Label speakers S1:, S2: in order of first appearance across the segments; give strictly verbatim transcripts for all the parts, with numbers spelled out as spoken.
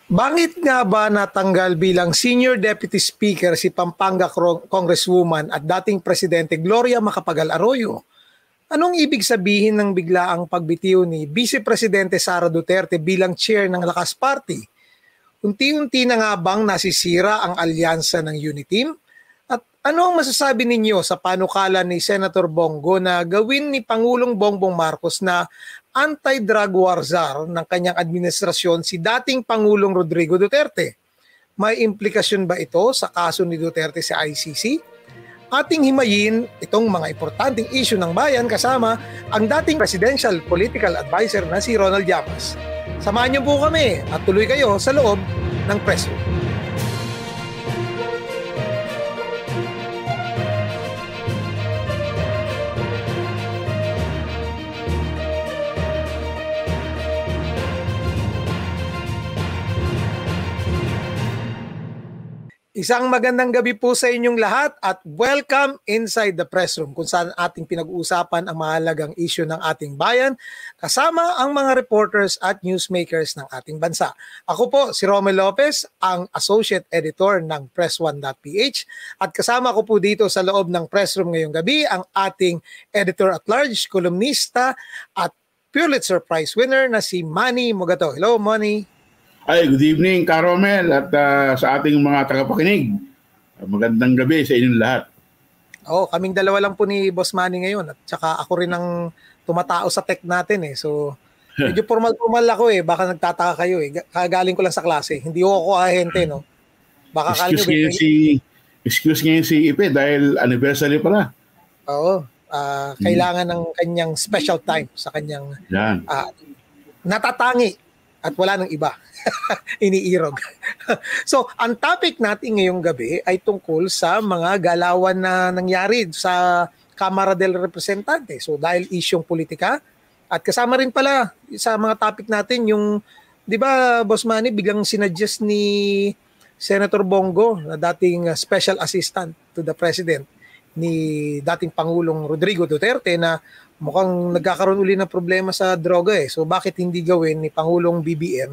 S1: Bakit nga ba natanggal bilang Senior Deputy Speaker si Pampanga Congresswoman at dating Presidente Gloria Macapagal Arroyo? Anong ibig sabihin ng biglaang pagbitiw ni Vice Presidente Sara Duterte bilang chair ng Lakas Party? Unti-unti na nga bang nasisira ang alyansa ng Uniteam? At ano ang masasabi ninyo sa panukala ni Senator Bongo na gawin ni Pangulong Bongbong Marcos na anti-drug war czar ng kanyang administrasyon si dating Pangulong Rodrigo Duterte? May implikasyon ba ito sa kaso ni Duterte sa I C C? Ating himayin itong mga importanteng issue ng bayan kasama ang dating Presidential Political Advisor na si Ronald Llamas. Samahan niyo po kami at tuloy kayo sa loob ng press room. Isang magandang gabi po sa inyong lahat at welcome inside the press room kung saan ating pinag-uusapan ang mahalagang issue ng ating bayan kasama ang mga reporters at newsmakers ng ating bansa. Ako po si Romel Lopez, ang Associate Editor ng press one dot p h at kasama ko po dito sa loob ng press room ngayong gabi ang ating Editor-at-Large, kolumnista at Pulitzer Prize winner na si Manny Mogato. Hello, Manny.
S2: Ay, good evening, Karomel, at uh, sa ating mga tagapakinig. Magandang gabi sa inyong lahat.
S1: Oh, kaming dalawa lang po ni Boss Manny ngayon at saka ako rin ang tumatao sa tech natin eh. So, medyo formal-formal ako eh. Baka nagtataka kayo eh. Kagaling ko lang sa klase. Hindi ko ako ahente, no? Baka
S2: excuse ngayon si Excuse ngayon si Ipe dahil anniversary pala.
S1: Oo. Uh, kailangan hmm. ng kanyang special time sa kanyang uh, natatangi at wala nang iba. Iniirog. So, ang topic natin ngayong gabi ay tungkol sa mga galawan na nangyari sa Kamara del Representante. So, dahil isyong politika at kasama rin pala sa mga topic natin yung, di ba, Boss Manny, biglang sinadjust ni Senator Bongo na dating special assistant to the President ni dating Pangulong Rodrigo Duterte na mukhang nagkakaroon uli ng problema sa droga eh. So, bakit hindi gawin ni Pangulong B B M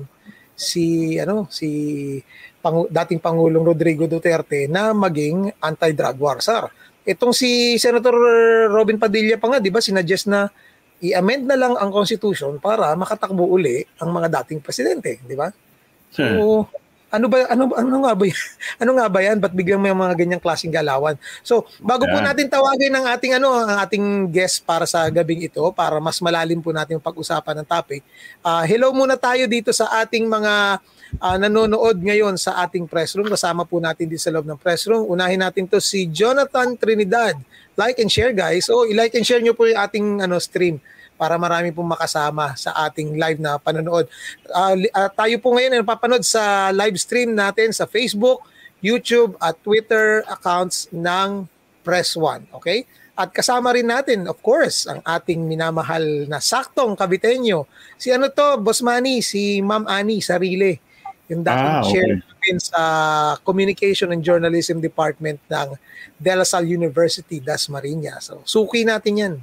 S1: si ano si Pang, dating Pangulong Rodrigo Duterte na maging anti-drug war czar. Itong si Senator Robin Padilla pa nga, 'di ba, sinadjust na i-amend na lang ang Constitution para makatakbo uli ang mga dating presidente, 'di ba? So, ano ba ano ano nga ba ano nga ba yan? Ba't biglang may mga ganyang klaseng galawan? So, bago yeah. po natin tawagin ang ating ano, ang ating guest para sa gabing ito para mas malalim po natin yung pag-usapan ng topic. Uh, hello muna tayo dito sa ating mga uh, nanonood ngayon sa ating press room. Kasama po natin dito sa loob ng press room. Unahin natin to si Jonathan Trinidad. Like and share, guys. So, i-like and share nyo po yung ating ano stream para marami pong makasama sa ating live na panonood. Uh, uh, tayo po ngayon ay napapanood sa live stream natin sa Facebook, YouTube at Twitter accounts ng Press One. Okay? At kasama rin natin, of course, ang ating minamahal na saktong Caviteño. Si ano to, Boss Manny, si Ma'am Annie Sarile. Yung dating ah, okay. chair natin sa Communication and Journalism Department ng De La Salle University, Dasmariñas. So, suki natin yan.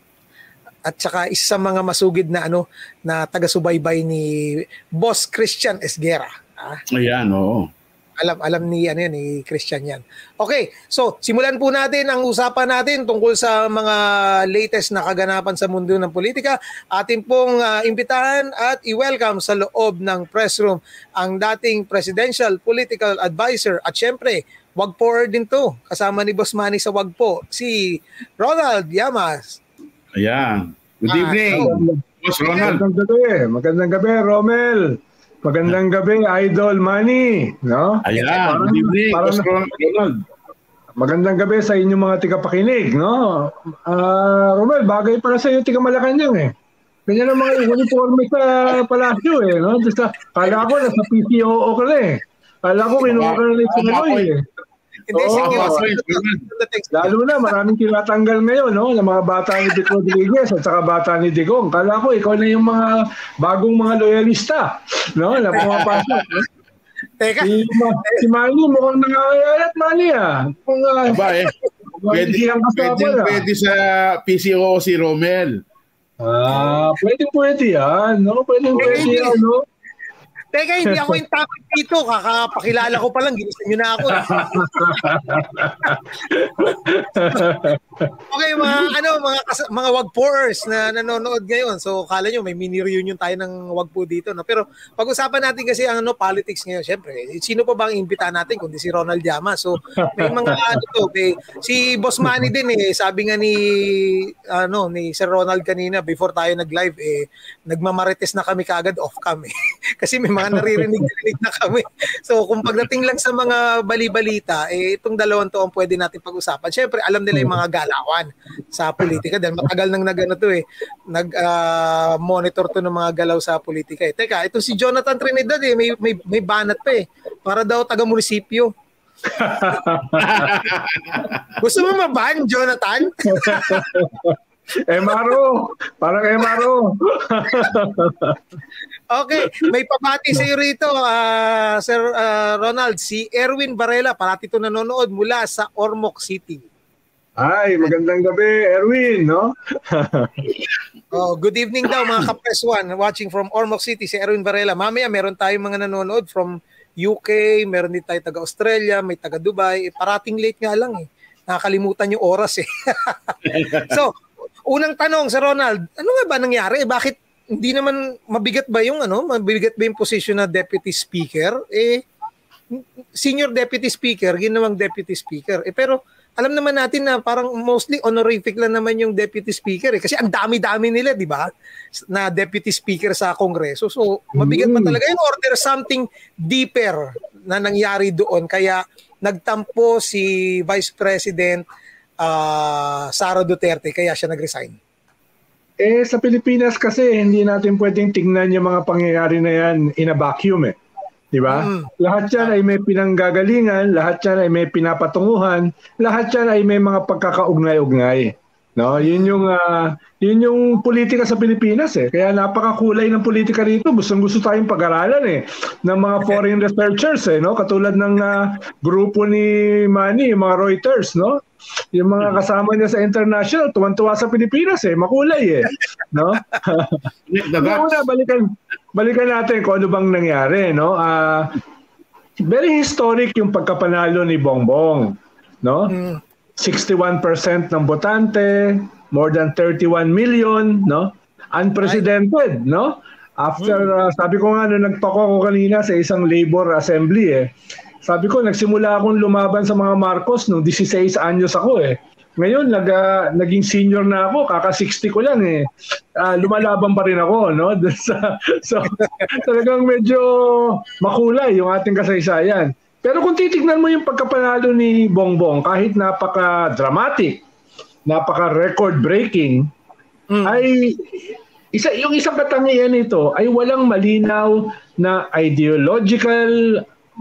S1: At saka isa sa mga masugid na ano na taga-subaybay ni Boss Christian Esguera. Ah.
S2: Ayan, oo.
S1: Alam alam ni ano yan, ni Christian yan. Okay, so simulan po natin ang usapan natin tungkol sa mga latest na kaganapan sa mundo ng politika. Atin pong uh, imbitahan at i-welcome sa loob ng press room ang dating Presidential Political Advisor at syempre, wag po din to. Kasama ni Boss Manny sa wag po, si Ronald Llamas.
S2: Ayan. Good evening, ah, Boss Ronald.
S3: Magandang gabi. Magandang gabi, Romel. Magandang gabi, Idol Manny. No?
S2: Ayan. Parang, good evening, Boss Ronald.
S3: Magandang gabi sa inyong mga tigapakinig. No? Uh, Romel, bagay para sa iyo tiga Malacanang eh. Ganyan ang mga uniforme sa palasyo eh. No? Sa, kala ko nasa P C O O ka na eh. Kala ko kinuha ka na rin sa Manoy eh.
S1: Hindi,
S3: oh,
S1: sige.
S3: Lalo na, maraming tinatanggal ngayon, no? Ng mga bata ni Dick Rodriguez at saka bata ni Digong. Kala ko, ikaw na yung mga bagong mga loyalista, no? Na pumapasok. No?
S1: Teka.
S3: Si, si Manny, mukhang nangangayalat, Manny, ah. Kung, uh,
S2: Aba, eh. Pwede, pwede, pwede sa P C O si Romel.
S3: Ah, pwede, pwede yan, no? Pwede, pwede yan, no?
S1: Teka, hindi ako yung topic dito. Kakapakilala ko pa lang, ginisan nyo na ako. Okay, mga ano, mga mga wagpoers na nanonood ngayon. So, kala nyo may mini reunion tayo ng wagpo dito, no? Pero pag-usapan natin kasi ang ano, politics ngayon. Syempre, sino pa ba ang imbitahan natin kundi si Ronald Llamas? So, may mga ano to, may, si Boss Manny din eh, sabi nga ni ano, ni Sir Ronald kanina before tayo nag-live eh, nagmamarites na kami kaagad off cam eh. Kasi may mga naririnig-rinig na kami. So, kung pagdating lang sa mga bali-balita, eh, itong dalawang to ang pwede natin pag-usapan. Siyempre, alam nila yung mga galawan sa politika. Dahil matagal nang nag-ano to eh, nag-monitor uh, to ng mga galaw sa politika eh. Teka, ito si Jonathan Trinidad eh, may, may, may banat pa eh. Para daw taga-munisipyo. Gusto mo maban, Jonathan?
S3: Emaro, parang Emaro.
S1: Okay, may pabati sa iyo rito, uh, Sir uh, Ronald, si Erwin Varela, parati ito nanonood mula sa Ormoc City.
S3: Ay, magandang gabi, Erwin, no?
S1: Oh, good evening daw mga ka-Press One, watching from Ormoc City, si Erwin Varela. Mamaya meron tayong mga nanonood from U K, meron din tayo taga-Australia, may taga-Dubai. Eh, parating late nga lang eh. Nakakalimutan yung oras eh. So, unang tanong sa Ronald, ano nga ba nangyari? Eh, bakit hindi naman mabigat ba yung ano, mabigat ba yung position na deputy speaker? Eh senior deputy speaker, ginawang deputy speaker. Eh pero alam naman natin na parang mostly honorific lang naman yung deputy speaker eh kasi ang dami-dami nila, di ba? Na deputy speaker sa Kongreso. So mabigat pa talaga yung order something deeper na nangyari doon kaya nagtampo si Vice President Uh, Sara Duterte kaya siya nag-resign?
S3: Eh sa Pilipinas kasi hindi natin pwedeng tingnan yung mga pangyayari na yan in a vacuum eh. Di ba? Mm. Lahat yan ay may pinanggagalingan, lahat yan ay may pinapatunguhan, lahat yan ay may mga pagkakaugnay-ugnay. No, yun yung uh, yun yung politika sa Pilipinas eh. Kaya napakakulay ng politika rito. Gustong-gusto tayong pag-aralan eh ng mga foreign researchers eh, no? Katulad ng uh, grupo ni Manny, yung mga Reuters, no? Yung mga kasama niya sa international, tuwan-tuwa sa Pilipinas eh, makulay eh, no? Una, balikan balikan natin kung ano bang nangyari, no? Uh, very historic yung pagkapanalo ni Bongbong, no? Mm. sixty-one percent ng botante, more than thirty-one million, no? Unprecedented, no? After, uh, sabi ko nga, nung nagpako ako kanina sa isang labor assembly, eh, sabi ko, nagsimula akong lumaban sa mga Marcos nung sixteen anyos ako, eh. Ngayon, nag, uh, naging senior na ako, kaka-sixty ko lang, eh. Uh, lumalaban pa rin ako, no? So, talagang medyo makulay yung ating kasaysayan. Pero kung titignan mo yung pagkapanalo ni Bongbong, kahit napaka-dramatic, napaka-record-breaking, mm. ay isa, yung isang katangian nito ay walang malinaw na ideological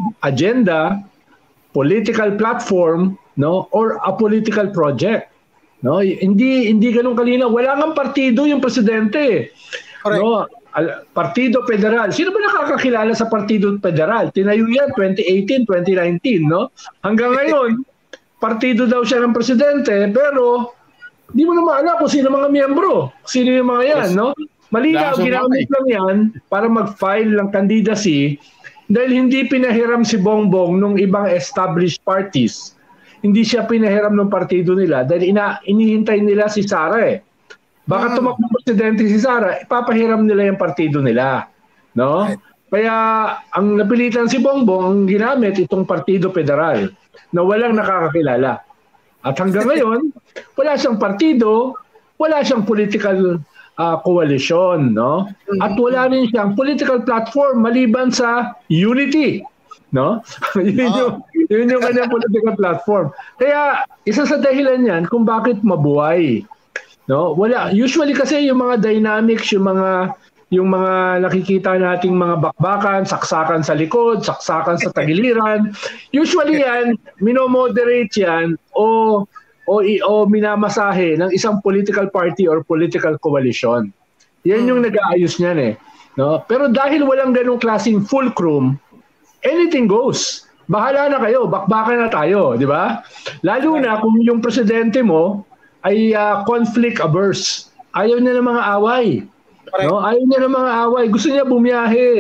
S3: agenda, political platform, no, or a political project. No, hindi hindi ganoon kalinaw. Wala ngang partido yung presidente. No? Partido Federal. Sino ba nakakakilala sa Partido Federal? Tinayo yan twenty eighteen, twenty nineteen, no? Hanggang ngayon, partido daw siya ng presidente, pero di mo na maalala kung sino mga miyembro. Sino yung mga yan, no? Malinaw, ginamit lang yan para mag-file ng candidacy dahil hindi pinahiram si Bongbong nung ibang established parties. Hindi siya pinahiram ng partido nila dahil ina inihintay nila si Sara eh. Baka tumakbo presidente si Sara, ipapahiram nila yung partido nila, no? Kaya ang napilitan si Bongbong, ang ginamit itong Partido Federal na walang nakakakilala. At hanggang ngayon, wala siyang partido, wala siyang political uh, coalition, no? At wala rin siyang political platform maliban sa unity, no? yun, yung, yun yung kanyang political platform. Kaya isa sa dahilan yan kung bakit mabuhay. No, wala. Usually kasi yung mga dynamics, yung mga yung mga nakikita nating mga bakbakan, saksakan sa likod, saksakan sa tagiliran, usually yan minomoderate yan o o o minamasahe ng isang political party or political coalition. Yan yung nag-aayos niyan eh, no? Pero dahil walang ganung klaseng fulcrum, anything goes. Bahala na kayo, bakbakan na tayo, di ba? Lalo na kung yung presidente mo ay uh, conflict averse. Ayaw niya ng mga away. No? Ayaw niya ng mga away. Gusto niya bumiyahe.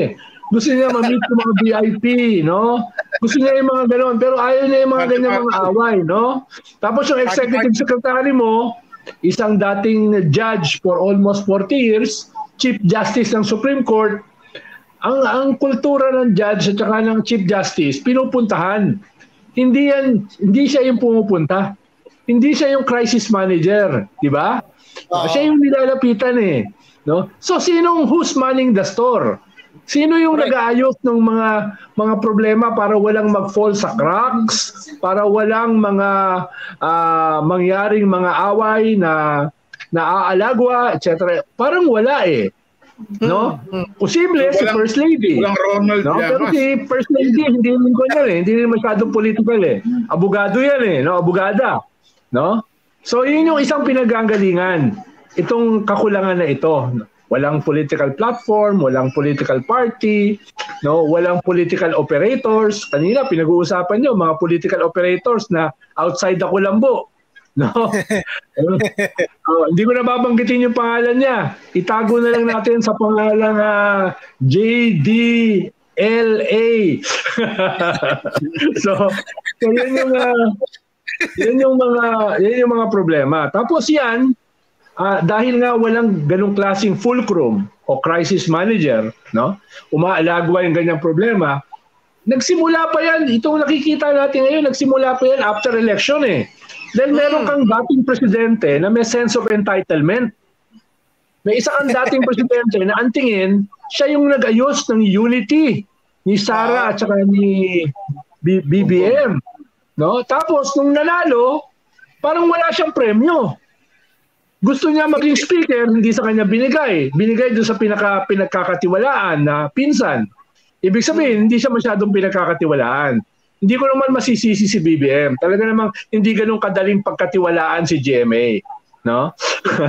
S3: Gusto niya ma-meet yung mga V I P, no? Gusto niya yung mga gano'n. Pero ayaw niya yung mga ganyan mga away, no? Tapos yung executive secretary mo, isang dating judge for almost forty years, Chief Justice ng Supreme Court, ang ang kultura ng judge at saka ng Chief Justice, pinupuntahan. Hindi yan, hindi siya yung pumupunta. Hindi siya yung crisis manager, di ba? Uh-huh. Siya yung nilalapitan eh. No? So sinong who's manning the store? Sino yung right. nag-aayos ng mga mga problema para walang mag-fall sa cracks, para walang mga uh, mangyaring mga away na naaalagwa, et cetera. Parang wala eh. No? Posible si First Lady.
S2: Walang Ronald
S3: no? Pero si First Lady hindi rin ko yan eh. Hindi rin masyadong political eh. Abogado yan eh, no? Abogada. No? So yun yung isang pinagagalingan. Itong kakulangan na ito. Walang political platform, walang political party, no, walang political operators. Kanina pinag-uusapan niyo mga political operators na outside the Kulambo. No. uh, hindi ko na babanggitin yung pangalan niya. Itago na lang natin sa pangalang uh, J D L A. so, so yun yung uh, yun yung mga yun yung mga problema. Tapos yan, Uh, dahil nga walang ganong klaseng fulcrum o crisis manager, no? Umaalagwa yung ganyang problema, nagsimula pa yan, itong nakikita natin ngayon, nagsimula pa yan after election eh. Dahil meron kang dating presidente na may sense of entitlement. May isa kang dating presidente na antingin, siya yung nag-ayos ng unity ni Sara at saka ni B B M. No? Tapos, nung nanalo, parang wala siyang premyo. Gusto niya maging speaker, hindi sa kanya binigay. Binigay doon sa pinaka, pinagkakatiwalaan na pinsan. Ibig sabihin, hindi siya masyadong pinagkakatiwalaan. Hindi ko naman masisisi si B B M. Talaga namang hindi ganun kadaling pagkatiwalaan si G M A. No?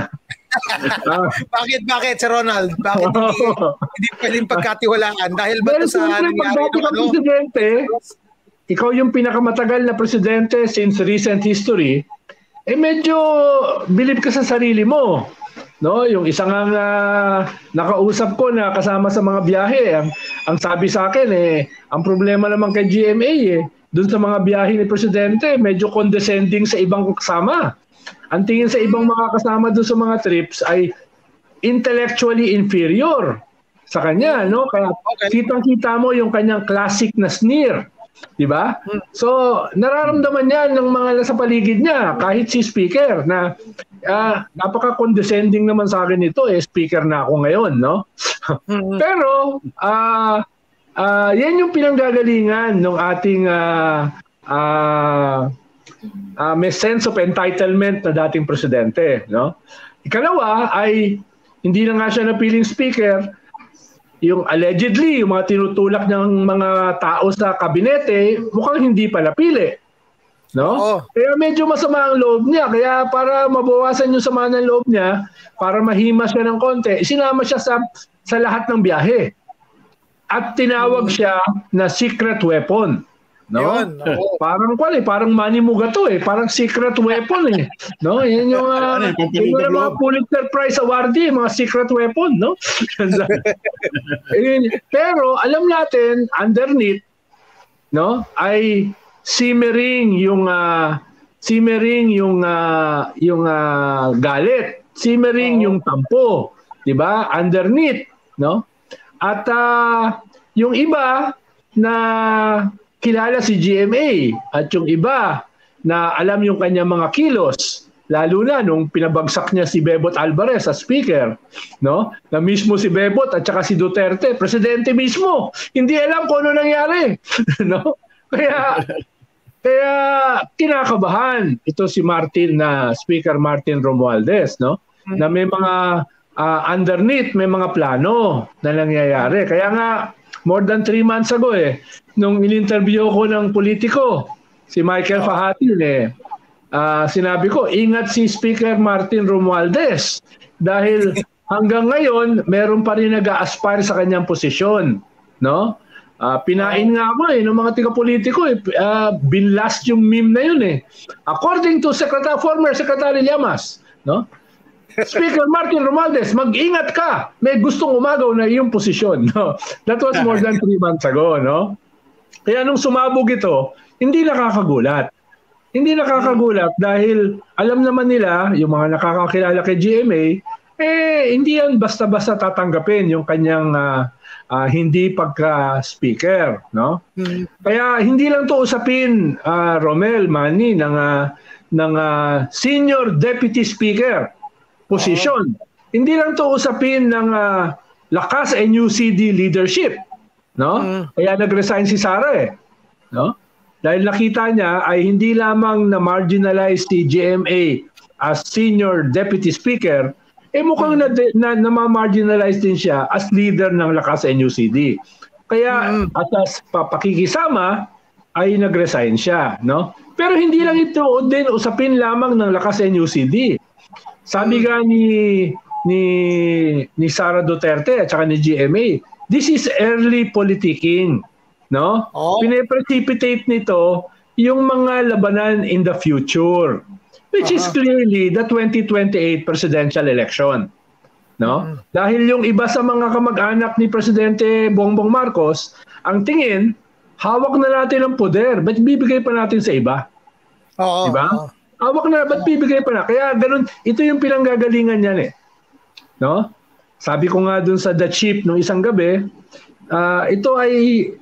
S1: bakit, bakit, Sir Ronald? Bakit hindi, hindi pwedeng pagkatiwalaan? Dahil ba ito sa nangyari ng ano?
S3: Presidente, ikaw yung pinakamatagal na presidente since recent history, eh medyo believe ka sa sarili mo. No, yung isang uh, nakausap ko na kasama sa mga biyahe, ang, ang sabi sa akin eh, ang problema naman kay G M A eh, dun sa mga biyahe ni presidente, medyo condescending sa ibang kasama. Ang tingin sa ibang mga kasama dun sa mga trips ay intellectually inferior sa kanya, no? Kaya kitang-kita mo yung kanyang classic na sneer. Diba? So, nararamdaman niya ng mga nasa paligid niya, kahit si speaker, na uh, napaka-condescending naman sa akin ito, eh, speaker na ako ngayon, no? Pero, uh, uh, yan yung pinanggagalingan ng ating uh, uh, uh, may sense of entitlement na dating presidente, no? Ikalawa ay, hindi na nga siya napiling speaker, yung allegedly, yung mga tinutulak ng mga tao sa kabinete, mukhang hindi pa napili. No? Oh. Kaya medyo masama ang loob niya. Kaya para mabawasan yung sama ng loob niya, para mahimas siya ng konti, sinama siya sa, sa lahat ng biyahe. At tinawag siya na secret weapon. No? Yun, oh. Parang kwal eh, parang manimuga to eh, parang secret weapon eh. No? Yan yung uh, yung mga Pulitzer Prize awardee, mga secret weapon, no? Pero alam natin underneath, no, ay simmering yung uh, simmering yung uh, yung uh, galit, simmering oh. yung tampo, 'di ba? Underneath, no? At uh, yung iba na kilala si G M A at yung iba na alam yung kanyang mga kilos, lalo na nung pinabagsak niya si Bebot Alvarez as speaker, no? Na mismo si Bebot at saka si Duterte, presidente mismo, hindi alam kung ano nangyari, no? Kaya kaya kinakabahan ito si Martin na Speaker Martin Romualdez, no? Na may mga uh, underneath, may mga plano na nangyayari. Kaya nga more than three months ago eh, nung in-interview ko ng politiko, si Michael Fahatin eh, uh, sinabi ko, ingat si Speaker Martin Romualdez dahil hanggang ngayon, meron pa rin nag-a-aspire sa kanyang posisyon. No? Uh, pinain nga ako eh, ng mga tiga-politiko eh, uh, binlast yung meme na yun eh. According to Secretary, former Secretary Llamas, no? Speaker Martin Romualdez, mag-ingat ka. May gustong umagaw na iyong posisyon. No? That was more than three months ago. No? Kaya nung sumabog ito, hindi nakakagulat. Hindi nakakagulat dahil alam naman nila, yung mga nakakakilala kay G M A, eh hindi yan basta-basta tatanggapin yung kanyang uh, uh, hindi pagka-speaker. No? Hmm. Kaya hindi lang to usapin, uh, Romel, Manny, ng, uh, ng uh, Senior Deputy Speaker position. Oh. Hindi lang to usapin ng uh, lakas N U C D leadership, no? Mm. Kaya nag-resign si Sara eh, no? Dahil nakita niya ay hindi lamang na marginalize si G M A as senior deputy speaker, eh mukhang mm. na, na, na ma-marginalize din siya as leader ng lakas N U C D. Kaya mm. atas pakikisama ay nag-resign siya, no? Pero hindi lang ito din usapin lamang ng lakas N U C D. Sabi nga ni ni ni Sara Duterte at saka ni G M A, this is early politicking, no? Oh. Pine-precipitate nito yung mga labanan in the future, which uh-huh. is clearly the twenty twenty-eight presidential election, no? Uh-huh. Dahil yung iba sa mga kamag-anak ni Presidente Bongbong Marcos, ang tingin, hawak na natin ang poder, ba't bibigay pa natin sa iba? Oo. Diba? Uh-huh. Hawak na, ba't bibigay pa na? Kaya ganun, ito yung pinanggagalingan niyan eh. No? Sabi ko nga dun sa The Chief nung isang gabi, uh, ito ay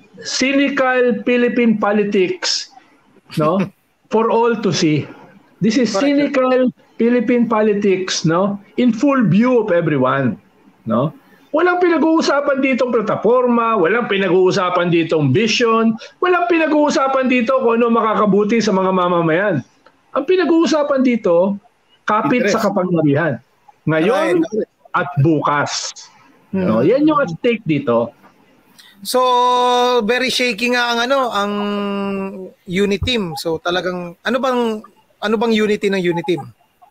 S3: cynical Philippine politics, no? For all to see. This is cynical Philippine politics, no? In full view of everyone, no? Walang pinag-uusapan ditong plataforma, walang pinag-uusapan ditong vision, walang pinag-uusapan dito kung ano makakabuti sa mga mamamayan. Ang pinag-uusapan dito, kapit Interest. Sa kapangyarihan. Ngayon Ay, at bukas. Hmm. No, yan yung at stake dito.
S1: So, very shaky nga ang ano, ang unit team. So, talagang ano bang ano bang unity ng unit team?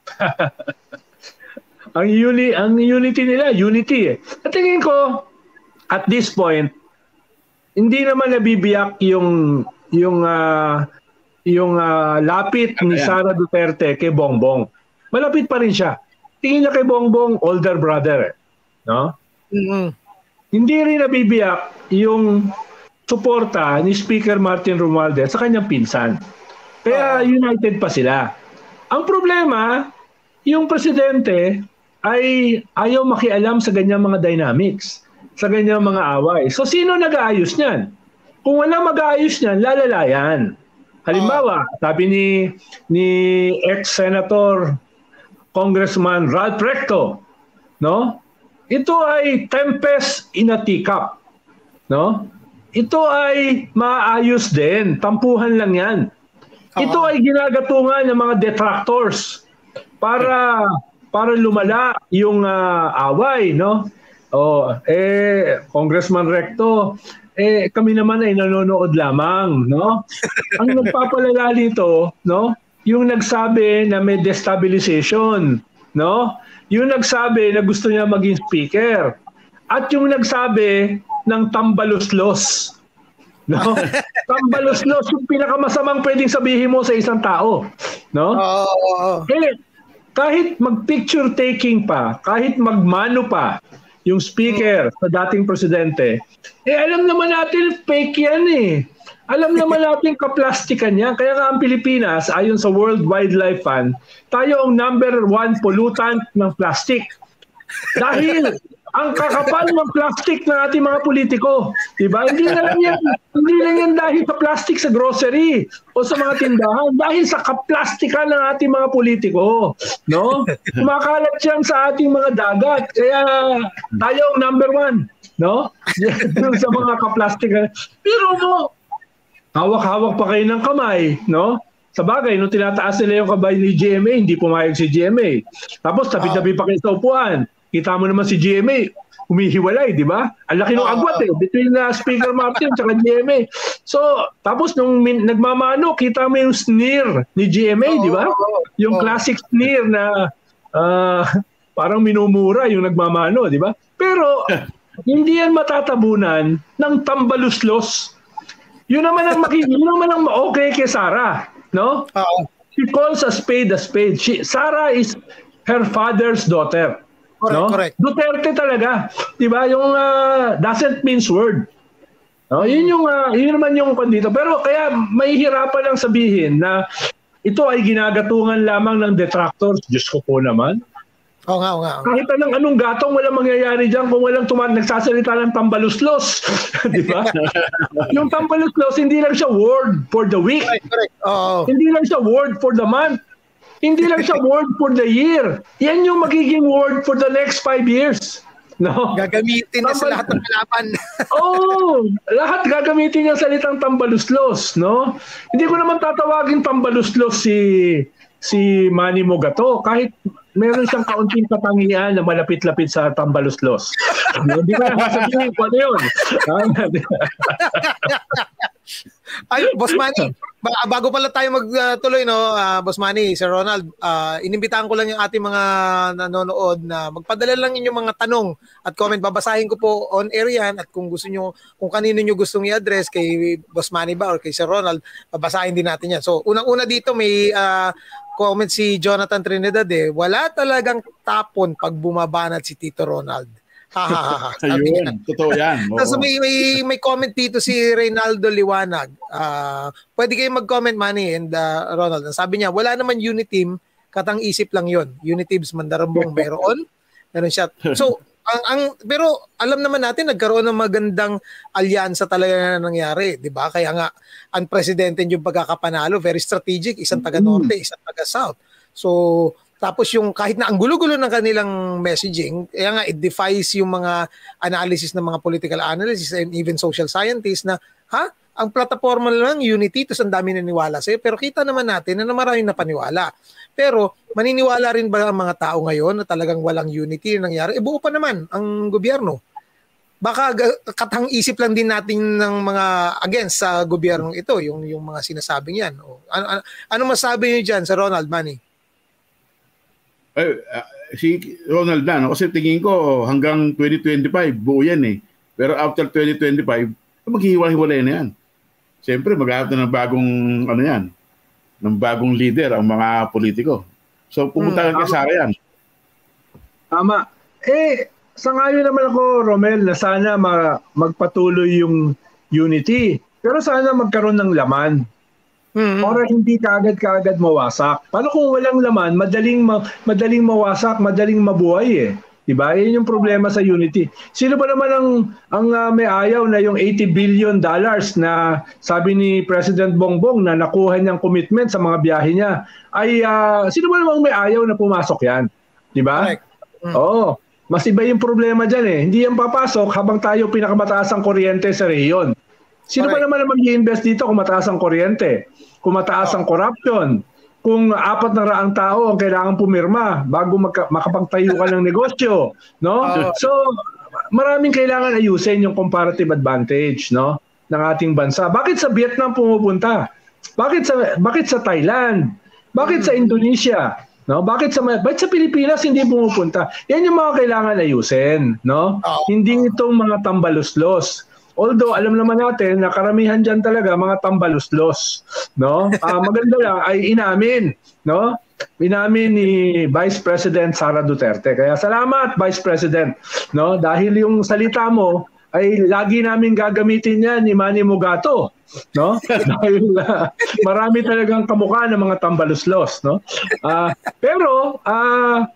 S3: ang uni ang unity nila, unity eh. At tingin ko at this point hindi naman nabibiyak yung yung uh, yung uh, lapit ni Sara Duterte kay Bongbong. Malapit pa rin siya. Tingin niya kay Bongbong, older brother. No? Mm-hmm. Hindi rin nabibiyak yung suporta ni Speaker Martin Romualdez sa kanyang pinsan. Kaya uh-huh. united pa sila. Ang problema, yung presidente ay ayaw makialam sa ganyang mga dynamics, sa ganyang mga away. So sino nag-aayos niyan? Kung wala mag-aayos niyan, lalalayan. Halimbawa, sabi ni ni ex-senator Congressman Ralph Recto, no? Ito ay tempest in a teacup, no? Ito ay maayos din, tampuhan lang 'yan. Ito ay ginagatungan ng mga detractors para para lumala yung uh, away, no? Oh, eh Congressman Recto, eh kami naman ay nanonood lamang, no? Ang nagpapalala nito, no? Yung nagsabi na may destabilization, no? Yung nagsabi na gusto niya maging speaker. At yung nagsabi ng tambaluslos. No? Tambaluslos yung pinakamasamang pwedeng sabihin mo sa isang tao, no? Oh. Eh, kahit mag-picture taking pa, kahit magmano pa yung speaker sa dating presidente, eh alam naman natin fake yan eh. Alam naman natin kaplastikan yan. Kaya nga ang Pilipinas, ayon sa World Wildlife Fund, tayo ang number one pollutant ng plastic. Dahil ang kakapal ng plastic ng ating mga politiko. Diba? Hindi na lang yan, hindi lang yan dahil sa plastic sa grocery o sa mga tindahan. Dahil sa kaplastikan ng ating mga politiko. No? Kumakalat yan sa ating mga dagat. Kaya tayo ang number one. No? Sa mga kaplastikan. Pero mo, hawak-hawak pa kayo ng kamay, no? Sa bagay, nung tinataas nila yung kamay ni G M A, hindi pumayag si G M A. Tapos tabi-tabi pa kayo sa upuan. Kita mo naman si G M A, humihiwalay, di ba? Ang laki ng agwat eh, between uh, Speaker Martin at G M A. So, tapos nung min- nagmamano, kita mo yung sneer ni G M A, di ba? Yung classic sneer na uh, parang minumura yung nagmamano, di ba? Pero, hindi yan matatabunan ng tambaluslos. Yun naman ang maki- yun naman ang okay kay Sara, no? Uh-oh. She calls a spade a spade. She, Sara is her father's daughter.
S1: Correct,
S3: no?
S1: correct.
S3: Duterte talaga. Di ba? Yung uh, doesn't means word. No? Yun, yung, uh, yun naman yung kondito. Pero kaya may hirapan lang sabihin na ito ay ginagatungan lamang ng detractors. Diyos ko po naman.
S1: Oo nga, oo nga.
S3: Kahit anong, anong gatong, walang mangyayari dyan kung walang tuman, nagsasalita ng tambaluslos. Di ba? Yung tambaluslos, hindi lang siya word for the week.
S1: Correct, correct. Oh.
S3: Hindi lang siya word for the month. Hindi lang siya word for the year. Yan yung magiging word for the next five years. No?
S1: Gagamitin na sa lahat ng kalaban.
S3: Oo, oh, lahat gagamitin niya salitang tambaluslos, no? Hindi ko naman tatawagin tambaluslos si si Manny Mogato kahit meron siyang kaunting katangian na malapit-lapit sa tambaluslos. Hindi ko na sasabihin ko ano yun.
S1: Ay, Boss Manny, bago pala tayo magtuloy, no, uh, Boss Manny, Sir Ronald, uh, inimbitahan ko lang yung ating mga nanonood na magpadala lang inyong mga tanong at comment. Babasahin ko po on air yan at kung gusto nyo, kung kanino nyo gustong i-address, kay Boss Manny ba or kay Sir Ronald, babasahin din natin yan. So, unang-una dito may uh, comment si Jonathan Trinidad eh, wala talagang tapon pag bumabanat si Tito Ronald. Ha ha ha.
S2: Ayun, totoo yan.
S1: Tapos may, may, may comment dito si Reynaldo Liwanag. Uh, pwede kayo mag-comment, Manny and uh, Ronald. Sabi niya, wala naman Uniteam, katang isip lang yon. Uniteams Mandarambong meron. Meron siya. So, ang, ang pero alam naman natin, nagkaroon ng magandang alyansa talaga na nangyari. Diba? Kaya nga, unprecedented yung pagkakapanalo. Very strategic. Isang taga-norte, isang taga-south. So, tapos yung kahit na ang gulo-gulo ng kanilang messaging, kaya nga it defies yung mga analysis ng mga political analysts and even social scientists na, ha? Ang plataforma lang, Unity, tapos ang dami naniwala sa'yo. Pero kita naman natin na maraming napaniwala. Pero maniniwala rin ba ang mga tao ngayon na talagang walang unity na nangyari? E buo pa naman ang gobyerno. Baka katang isip lang din natin ng mga against sa gobyernong ito, yung, yung mga sinasabing yan. O, ano, ano, ano masabi niyo dyan sa Ronald, Manny?
S2: Ay, uh, si Ronald na, no? Kasi tingin ko hanggang twenty twenty-five, buo yan eh. Pero after twenty twenty-five, maghihiwa-hiwalay na yan. Siyempre, maghahanap na ng bagong, ano yan, ng bagong leader ang mga politiko. So, pumunta hmm, ka sa yan.
S3: Tama. Eh, sangayon naman ako, Romel, na sana ma- magpatuloy yung unity. Pero sana magkaroon ng laman. Mm-hmm. Para hindi kaagad-kaagad mawasak. Paano kung walang laman, madaling ma- madaling mawasak, madaling mabuhay eh. Diba? Yan yung problema sa unity. Sino ba naman ang ang uh, may ayaw na yung eighty billion dollars na sabi ni President Bongbong na nakuha niyang commitment sa mga biyahe niya ay uh, sino ba naman may ayaw na pumasok yan? Diba? Mm-hmm. Oo. Mas iba yung problema dyan eh. Hindi yan papasok habang tayo pinakamataas ang kuryente sa rehiyon. Sino ba naman naman i-invest dito kung mataas ang kuryente? Kung mataas ang corruption? Kung apat na raang tao ang kailangan pumirma bago magka- makapagtayo ka ng negosyo, no? So, maraming kailangan ayusin yung comparative advantage, no, ng ating bansa. Bakit sa Vietnam pumupunta? Bakit sa bakit sa Thailand? Bakit sa Indonesia? No? Bakit sa bakit sa Pilipinas hindi pumupunta? Yan yung mga kailangan ayusin, no? Hindi itong mga tambaluslos. Although alam naman natin na karamihan diyan talaga mga tambaluslos, no? Uh, maganda lang ay inamin, no? Inamin ni Vice President Sara Duterte. Kaya salamat Vice President, no? Dahil yung salita mo ay lagi namin gagamitin yan ni Manny Mogato, no? Dahil uh, marami talagang kamukha ng mga tambaluslos, no? Uh, pero uh,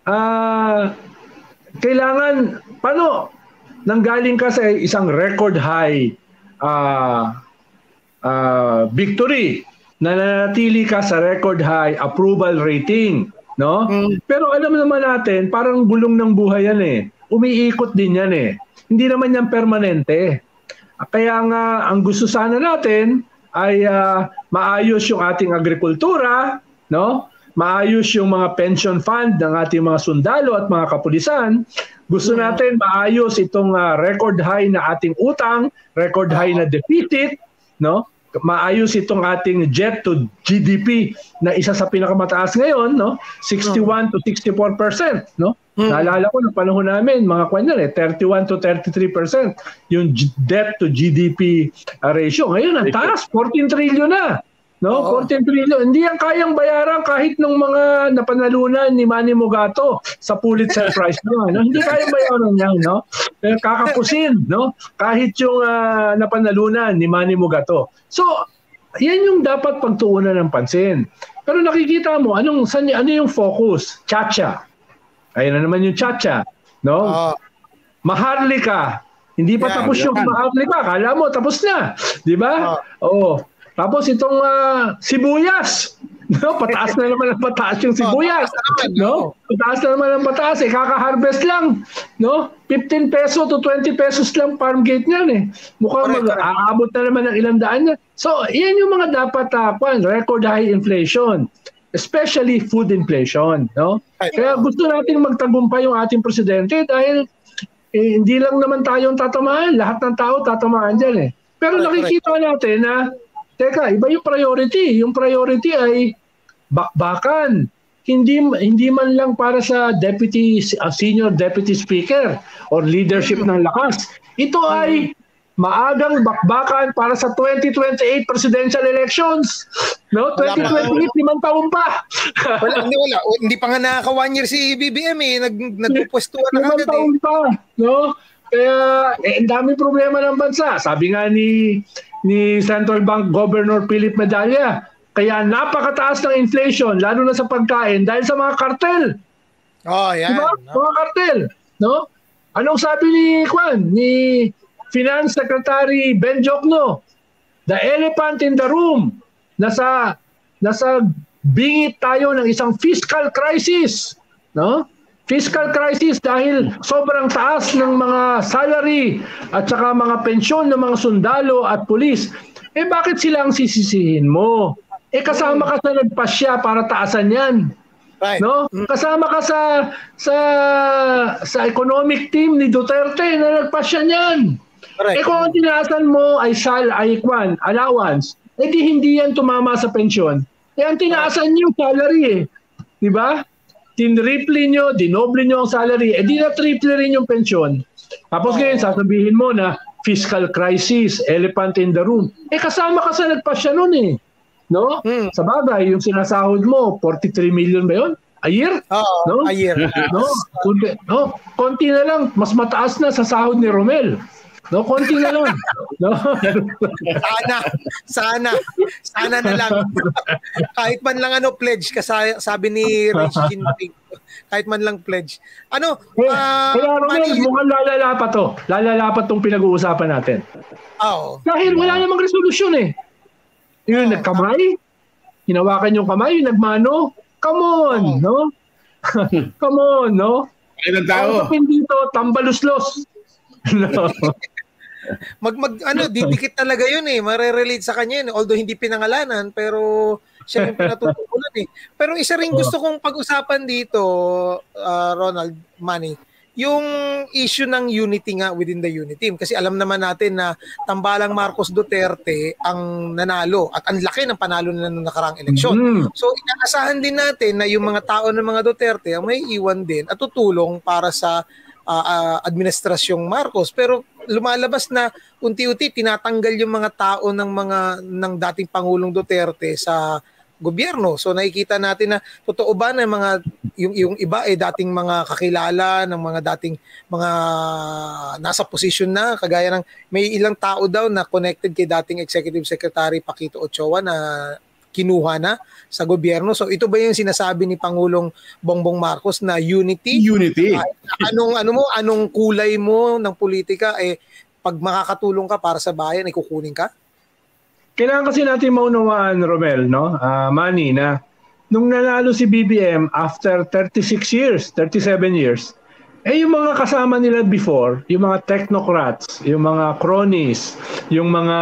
S3: uh, kailangan paano nanggaling ka sa isang record high uh, uh, victory, na nanatili ka sa record high approval rating, no? Mm. Pero alam naman natin, parang gulong ng buhay yan eh. Umiikot din yan eh. Hindi naman yan permanente. Kaya nga, ang gusto sana natin ay uh, maayos yung ating agrikultura, no? Maayos yung mga pension fund ng ating mga sundalo at mga kapulisan. Gusto natin maayos itong uh, record high na ating utang, record high na deficit, no? Maayos itong ating debt to G D P na isa sa pinakamataas ngayon, no? sixty-one to sixty-four percent, no? Hmm. Naalala ko ng panahon namin, mga kwan yan eh, thirty-one to thirty-three percent yung debt to G D P ratio. Ngayon, ang taas, fourteen trillion na. No, oh. fourteen trillion. Hindi yan kayang bayaran kahit ng mga napanalunan ni Manny Mogato sa Pulitzer Prize niya, no? Hindi kayang bayaran yan, no? Pero kakapusin, no? Kahit yung uh, napanalunan ni Manny Mogato. So, yan yung dapat pagtuunan ng pansin. Pero nakikita mo, anong san, ano yung focus? Chacha. Ayun na naman yung chacha, no? Oh. Maharlika. Hindi pa yeah, tapos yung Maharlika. Kala mo tapos na, 'di ba? Oh. oh. Tapos itong uh, sibuyas, no? Pataas na naman ang pataas yung sibuyas, no? Pataas na naman ang pataas, eh, kaka-harvest lang, no? fifteen peso to twenty pesos lang farm gate niyan eh. Mukhang mag-aabot na naman ng ilang daan niya. So, yan yung mga dapat uh, record high inflation, especially food inflation, no? Kaya gusto nating magtagumpay yung ating presidente dahil eh, hindi lang naman tayong tatamaan, lahat ng tao tatamaan diyan eh. Pero nakikita natin na teka, iba yung priority. Yung priority ay bakbakan. Hindi hindi man lang para sa deputy uh, senior deputy speaker or leadership ng lakas. Ito ay maagang bakbakan para sa twenty twenty-eight presidential elections. No, twenty twenty-eight limang taon pa.
S1: wala, hindi wala. Hindi pa nga nakaka one year si B B M eh. Nag nagpupwestuhan na agad eh.
S3: Limang taon pa, no? Kaya eh, ang daming problema ng bansa. Sabi nga ni ni Central Bank Governor Philip Medalla, kaya napakataas ng inflation lalo na sa pagkain dahil sa mga kartel.
S1: Oh, yan.
S3: Diba? No? Mga kartel, no? Anong sabi ni Kwan, ni Finance Secretary Ben Jokno? The elephant in the room. Nasa nasa bingit tayo ng isang fiscal crisis, no? Fiscal crisis dahil sobrang taas ng mga salary at saka mga pensyon ng mga sundalo at pulis. Eh bakit sila ang sisisihin mo? Eh kasama ka sa nagpasya para taasan yan.
S1: Right.
S3: No? Kasama ka sa sa sa economic team ni Duterte na nagpasya niyan. Right. Eh kung ang tinaasan mo ay sal ay kwan, allowance, eh di hindi yan tumama sa pensyon. Eh ang tinaasan niyo salary eh. Di ba? Tinriple nyo, dinoble nyo ang salary, eh di na triple rin yung pensyon. Tapos oh. ngayon, sasabihin mo na fiscal crisis, elephant in the room. Eh kasama ka sa nagpasya nun eh. No? Hmm. Sa bagay, yung sinasahod mo, forty-three million ba yun? A year?
S1: Oo,
S3: no?
S1: a year.
S3: No? Konti, no? Konti na lang, mas mataas na sa sahod ni Romel. No, konti na lang. No?
S1: Sana, sana, sana na lang. Kahit man lang ano, pledge, kasi sabi ni Rich Jinping, kahit man lang pledge. Ano,
S3: uh, kaya Romel, mukhang lalala pa to. Lalala pa tong pinag-uusapan natin.
S1: Oo.
S3: Dahil wala namang resolusyon eh. Yung oh, nagkamay, hinawakan yung kamay, yung nagmano, come on, oh. no? Come on, no?
S2: Ilang tao?
S3: Kung dito, tambaluslos. No.
S1: mag mag ano didikit talaga yun eh, mare-relate sa kanya yun, although hindi pinangalanan pero siya yung pinatutukulan eh. Pero isa ring gusto kong pag-usapan dito, uh, Ronald, Manny, yung issue ng unity nga within the unity team, kasi alam naman natin na tambalang Marcos Duterte ang nanalo at ang laki ng panalo na noong nakaraang eleksyon. Mm-hmm. So inaasahan din natin na yung mga tao ng mga Duterte ang may iwan din at tutulong para sa Uh, uh, administrasyong Marcos, pero lumalabas na unti-unti tinatanggal yung mga tao ng mga ng dating Pangulong Duterte sa gobyerno. So nakikita natin na totoo ba na mga yung yung iba ay eh, dating mga kakilala ng mga dating mga nasa posisyon na, kagaya ng may ilang tao daw na connected kay dating Executive Secretary Paquito Ochoa na kinuha na sa gobyerno. So ito ba yung sinasabi ni Pangulong Bongbong Marcos na unity?
S2: Unity.
S1: Uh, anong ano mo, anong kulay mo ng politika eh pag makakatulong ka para sa bayan ay kukunin ka?
S3: Kailangan kasi natin maunawaan, Romel, no? Uh, Manny, na nung nanalo si B B M after thirty-six years, thirty-seven years, eh yung mga kasama nila before, yung mga technocrats, yung mga cronies, yung mga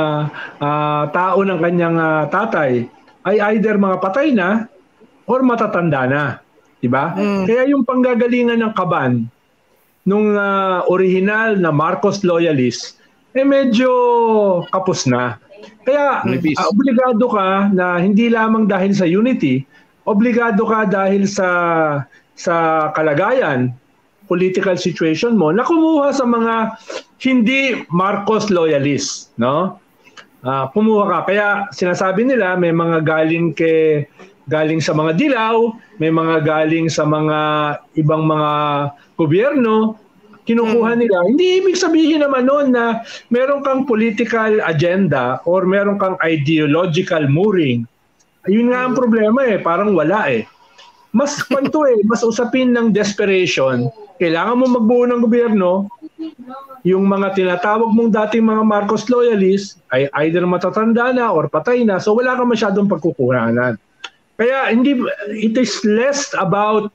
S3: uh, tao ng kanyang uh, tatay, ay either mga patay na or matatanda na. Diba? Mm. Kaya yung panggagalingan ng kaban nung uh, original na Marcos loyalist, eh medyo kapos na. Kaya uh, obligado ka na hindi lamang dahil sa unity, obligado ka dahil sa sa kalagayan, political situation mo na kumuha sa mga hindi Marcos loyalists, no? uh, kumuha ka. Kaya sinasabi nila may mga galing kay galing sa mga dilaw, may mga galing sa mga ibang mga gobyerno, kinukuha nila. Hindi ibig sabihin naman noon na meron kang political agenda or meron kang ideological mooring. Yun nga ang problema eh, parang wala eh. Mas panto eh, mas usapin ng desperation. Kailangan mo magbuo ng gobyerno, yung mga tinatawag mong dating mga Marcos loyalists ay either matatanda na or patay na, so wala kang masyadong pagkukuhanan. Kaya hindi, it is less about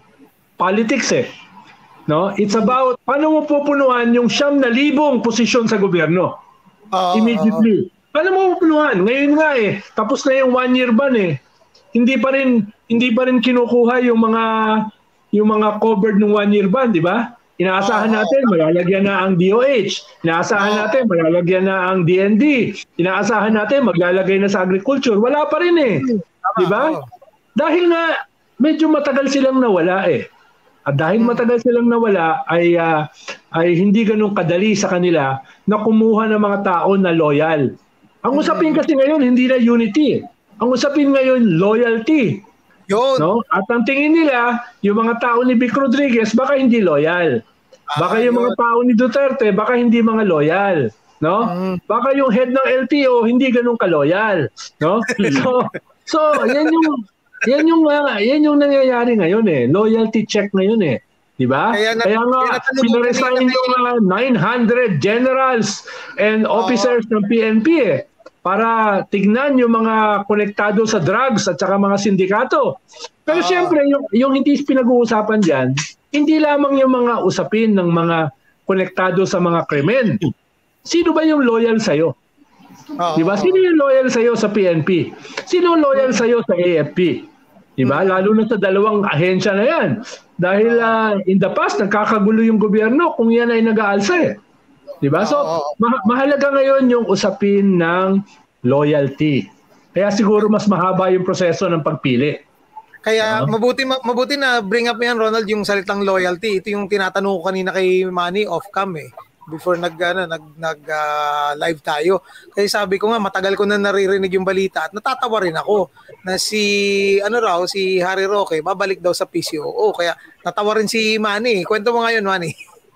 S3: politics eh. No? It's about paano mo pupunuan yung siyam na libong posisyon sa gobyerno. Uh, Immediately. Paano mo pupunuan? Ngayon nga eh, tapos na yung one year ban eh. Hindi pa rin hindi pa rin kinukuha yung mga yung mga covered ng one year ban, di ba? Inaasahan natin malalagyan na ang D O H. Inaasahan natin malalagyan na ang D N D. Inaasahan natin maglalagay na sa agriculture. Wala pa rin eh. Di ba? Dahil nga medyo matagal silang nawala eh. At dahil matagal silang nawala ay uh, ay hindi ganun kadali sa kanila na kumuha ng mga tao na loyal. Ang usapin kasi ngayon hindi na unity. Ang usapin ngayon loyalty.
S1: Yun. No?
S3: At ang tingin nila, yung mga tao ni Vic Rodriguez baka hindi loyal. Baka ah, yung yun. mga tao ni Duterte baka hindi mga loyal, no? Mm. Baka yung head ng L T O hindi ganun ka-loyal, no? So so yan yung yan yung uh, yan yung nangyayari ngayon eh. Loyalty check ngayon eh. Di ba? Kaya, na, Kaya nga pinaresign yung uh, nine hundred generals and officers oh. ng P N P eh. Para tignan yung mga konektado sa drugs at saka mga sindikato. Pero uh, siyempre, yung, yung hindi pinag-uusapan dyan, hindi lamang yung mga usapin ng mga konektado sa mga krimen. Sino ba yung loyal sa'yo? Uh, diba? Sino yung loyal sa'yo sa P N P? Sino loyal sa'yo sa A F P? Diba? Lalo na sa dalawang ahensya na yan. Dahil uh, in the past, nagkakagulo yung gobyerno kung yan ay nag-aalsa eh. Diba? So, ma- mahalaga ngayon yung usapin ng loyalty. Kaya siguro mas mahaba yung proseso ng pagpili.
S1: Kaya uh-huh. mabuti mabuti na bring up yan, Ronald, yung salitang loyalty. Ito yung tinatanong ko kanina kay Manny off-cam eh. Before nag, ano, nag, nag uh, live tayo. Kaya sabi ko nga, matagal ko na naririnig yung balita at natatawa rin ako na si, ano raw, si Harry Roque, babalik daw sa P C O O. Kaya natawa rin si Manny. Kwento mo ngayon, Manny.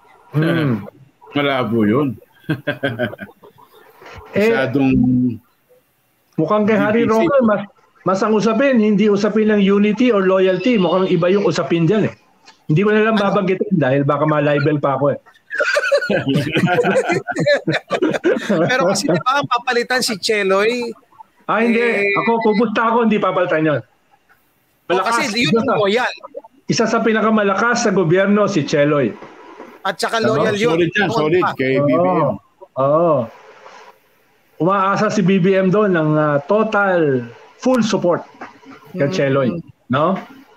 S2: Hmm. Malabo yun. Masyadong...
S3: Eh, mukhang kay Harry Roque, mas, mas ang usapin, hindi usapin ng unity or loyalty. Mukhang iba yung usapin dyan eh. Hindi ko na lang babanggitin dahil baka ma-libel pa ako eh.
S1: Pero kasi diba, papalitan si Cheloy.
S3: Ah, hindi. Eh, ako, pupunta ako, hindi papalitan yun.
S1: Malakas, kasi yun yung loyal.
S3: Isa sa pinakamalakas sa gobyerno, si Cheloy.
S1: At saka loyal yun.
S2: Solid yan, solid kay B B M.
S3: Oo. Oh. Umaasa si B B M doon ng uh, total full support kay mm-hmm. Cheloy, no?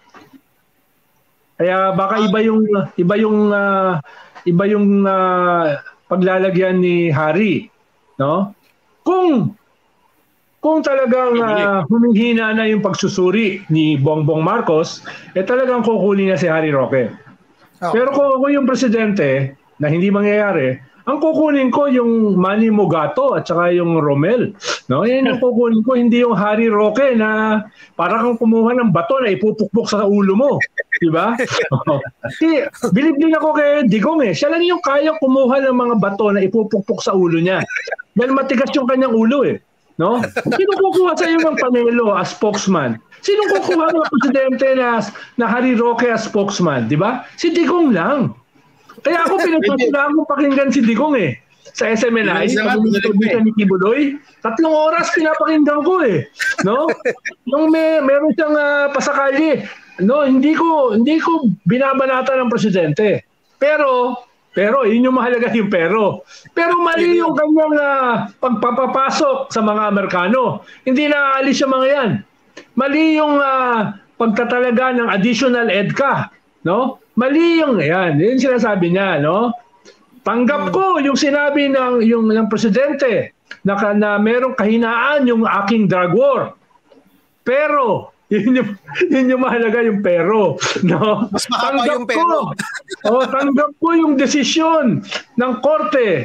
S3: Kaya baka iba yung iba yung uh, iba yung uh, paglalagyan ni Harry, no? Kung kung talagang uh, humihina na yung pagsusuri ni Bongbong Marcos, eh talagang kukunin niya si Harry Roque. Oh. Pero kung ako yung presidente na hindi mangyayari, ang kukunin ko yung Manny Mogato at saka yung Romel. No? Yan yung kukunin ko, hindi yung Harry Roque na para kang kumuha ng bato na ipupukpok sa ulo mo. Diba? Kasi bilib din ako kay Digong eh. Siya lang yung kaya kumuha ng mga bato na ipupukpok sa ulo niya. Dahil matigas yung kanyang ulo eh. No? Sino kukuha sa iyo ng Panelo as spokesman? Sino kukuha ng presidente na, na Harry Roque as spokesman? Diba? Si Digong lang. Kaya ako pinagpatulaan kong pakinggan si Digong eh. Sa S M N I, pag-umitin ni Kibuloy, tatlong oras pinapakinggan ko eh. No? Nung may, meron siyang uh, pasakali, no, hindi ko hindi ko binabanata ng presidente. Pero, pero, yun yung mahalaga yung pero. Pero mali yung kanyang uh, pagpapapasok sa mga Amerikano. Hindi naaalis yung mga yan. Mali yung uh, pagtatalaga ng additional EDCA. No? Mali yung yan, yun sinasabi niya, no? Tanggap ko yung sinabi ng yung ng presidente na, na merong kahinaan yung aking drug war. Pero yun yung, yun yung mahalaga yung pero, no?
S1: Mas mahaba yung pero.
S3: Ko, oh, tanggap ko yung desisyon ng korte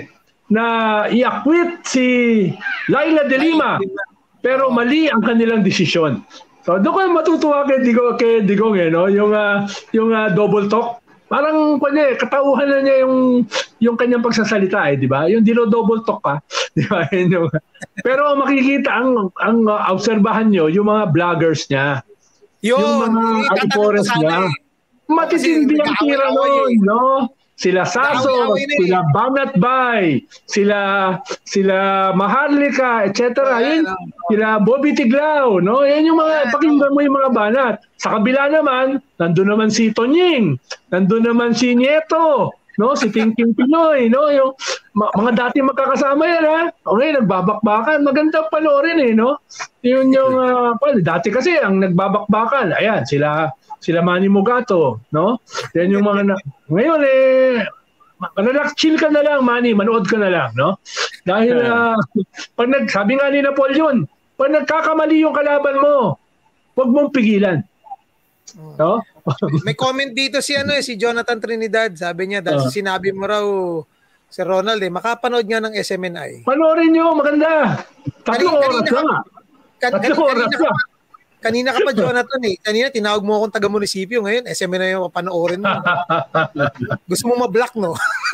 S3: na i-acquit si Laila de Lima. Pero mali ang kanilang desisyon. So doon ko matutuwa kay Digong, kay Digong eh, no? Yung, uh, yung uh, double talk. Parang kanya, katauhan na niya yung yung kanyang pagsasalita eh, di ba? Yung dino-double talk pa, di ba? Yung, pero makikita ang ang uh, obserbahan nyo yung mga vloggers niya.
S1: Yun,
S3: yung mga alipores niya. Matitindi ang tira noon, no? Sila Saso, sila Banat Bay, sila sila Maharlika, et cetera. Yun, sila Bobby Tiglao, no? Yan yung mga pakinggan mo yung mga banat. Sa kabila naman, nandun naman si Tonying, nandun naman si Nieto, no? Si Thinking Pinoy, no? Yung ma- mga dati magkakasama yan, ha? Okay, nagbabakbakan. Maganda panoorin eh, no? Yun yung uh, well, dati kasi ang nagbabakbakan, ayan, sila sila Manny Mugato, no? Yan yung mga na, ngayon eh relax, chill ka na lang, Manny, manood ka na lang, no? Dahil uh, pag nag, sabi nga ni Napoleon, pag nagkakamali yung kalaban mo, huwag mong pigilan. No?
S1: May comment dito si ano eh, si Jonathan Trinidad, sabi niya dahil uh. sinabi mo raw si Ronald eh, makapanood nga ng S M N I.
S3: Panoorin niyo, maganda. Tatlong oras lang.
S1: Tatlong oras lang. Kanina ka pa, Jonathan eh. Kanina tinawag mo akong taga-munisipyo. Ngayon, S M N I yung panoorin mo. Gusto mo ma-block, no?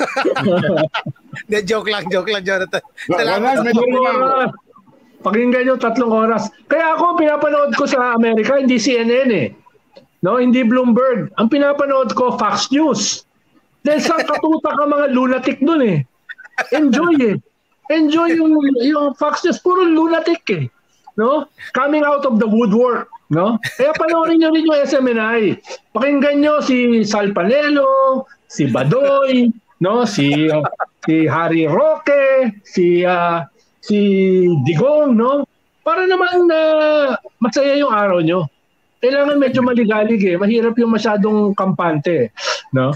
S1: De, joke lang, joke lang, Jonathan. Salamat.
S3: Pakinggan nyo, tatlong oras. Kaya ako, pinapanood ko sa Amerika, hindi C N N eh. No, hindi Bloomberg. Ang pinapanood ko, Fox News. Dahil sa katuta ka mga lunatic dun eh. Enjoy eh. Enjoy yung, yung Fox News. Puro lunatic eh. No? Coming out of the woodwork, no? Kaya panoorin niyo rin yung S M N I. Pakinggan niyo si Sal Panelo, si Badoy, no? Si uh, si Harry Roque, si uh, si Digong, no? Para naman uh, masaya yung araw niyo. Kailangan medyo maligalig eh. Mahirap yung masyadong kampante, no?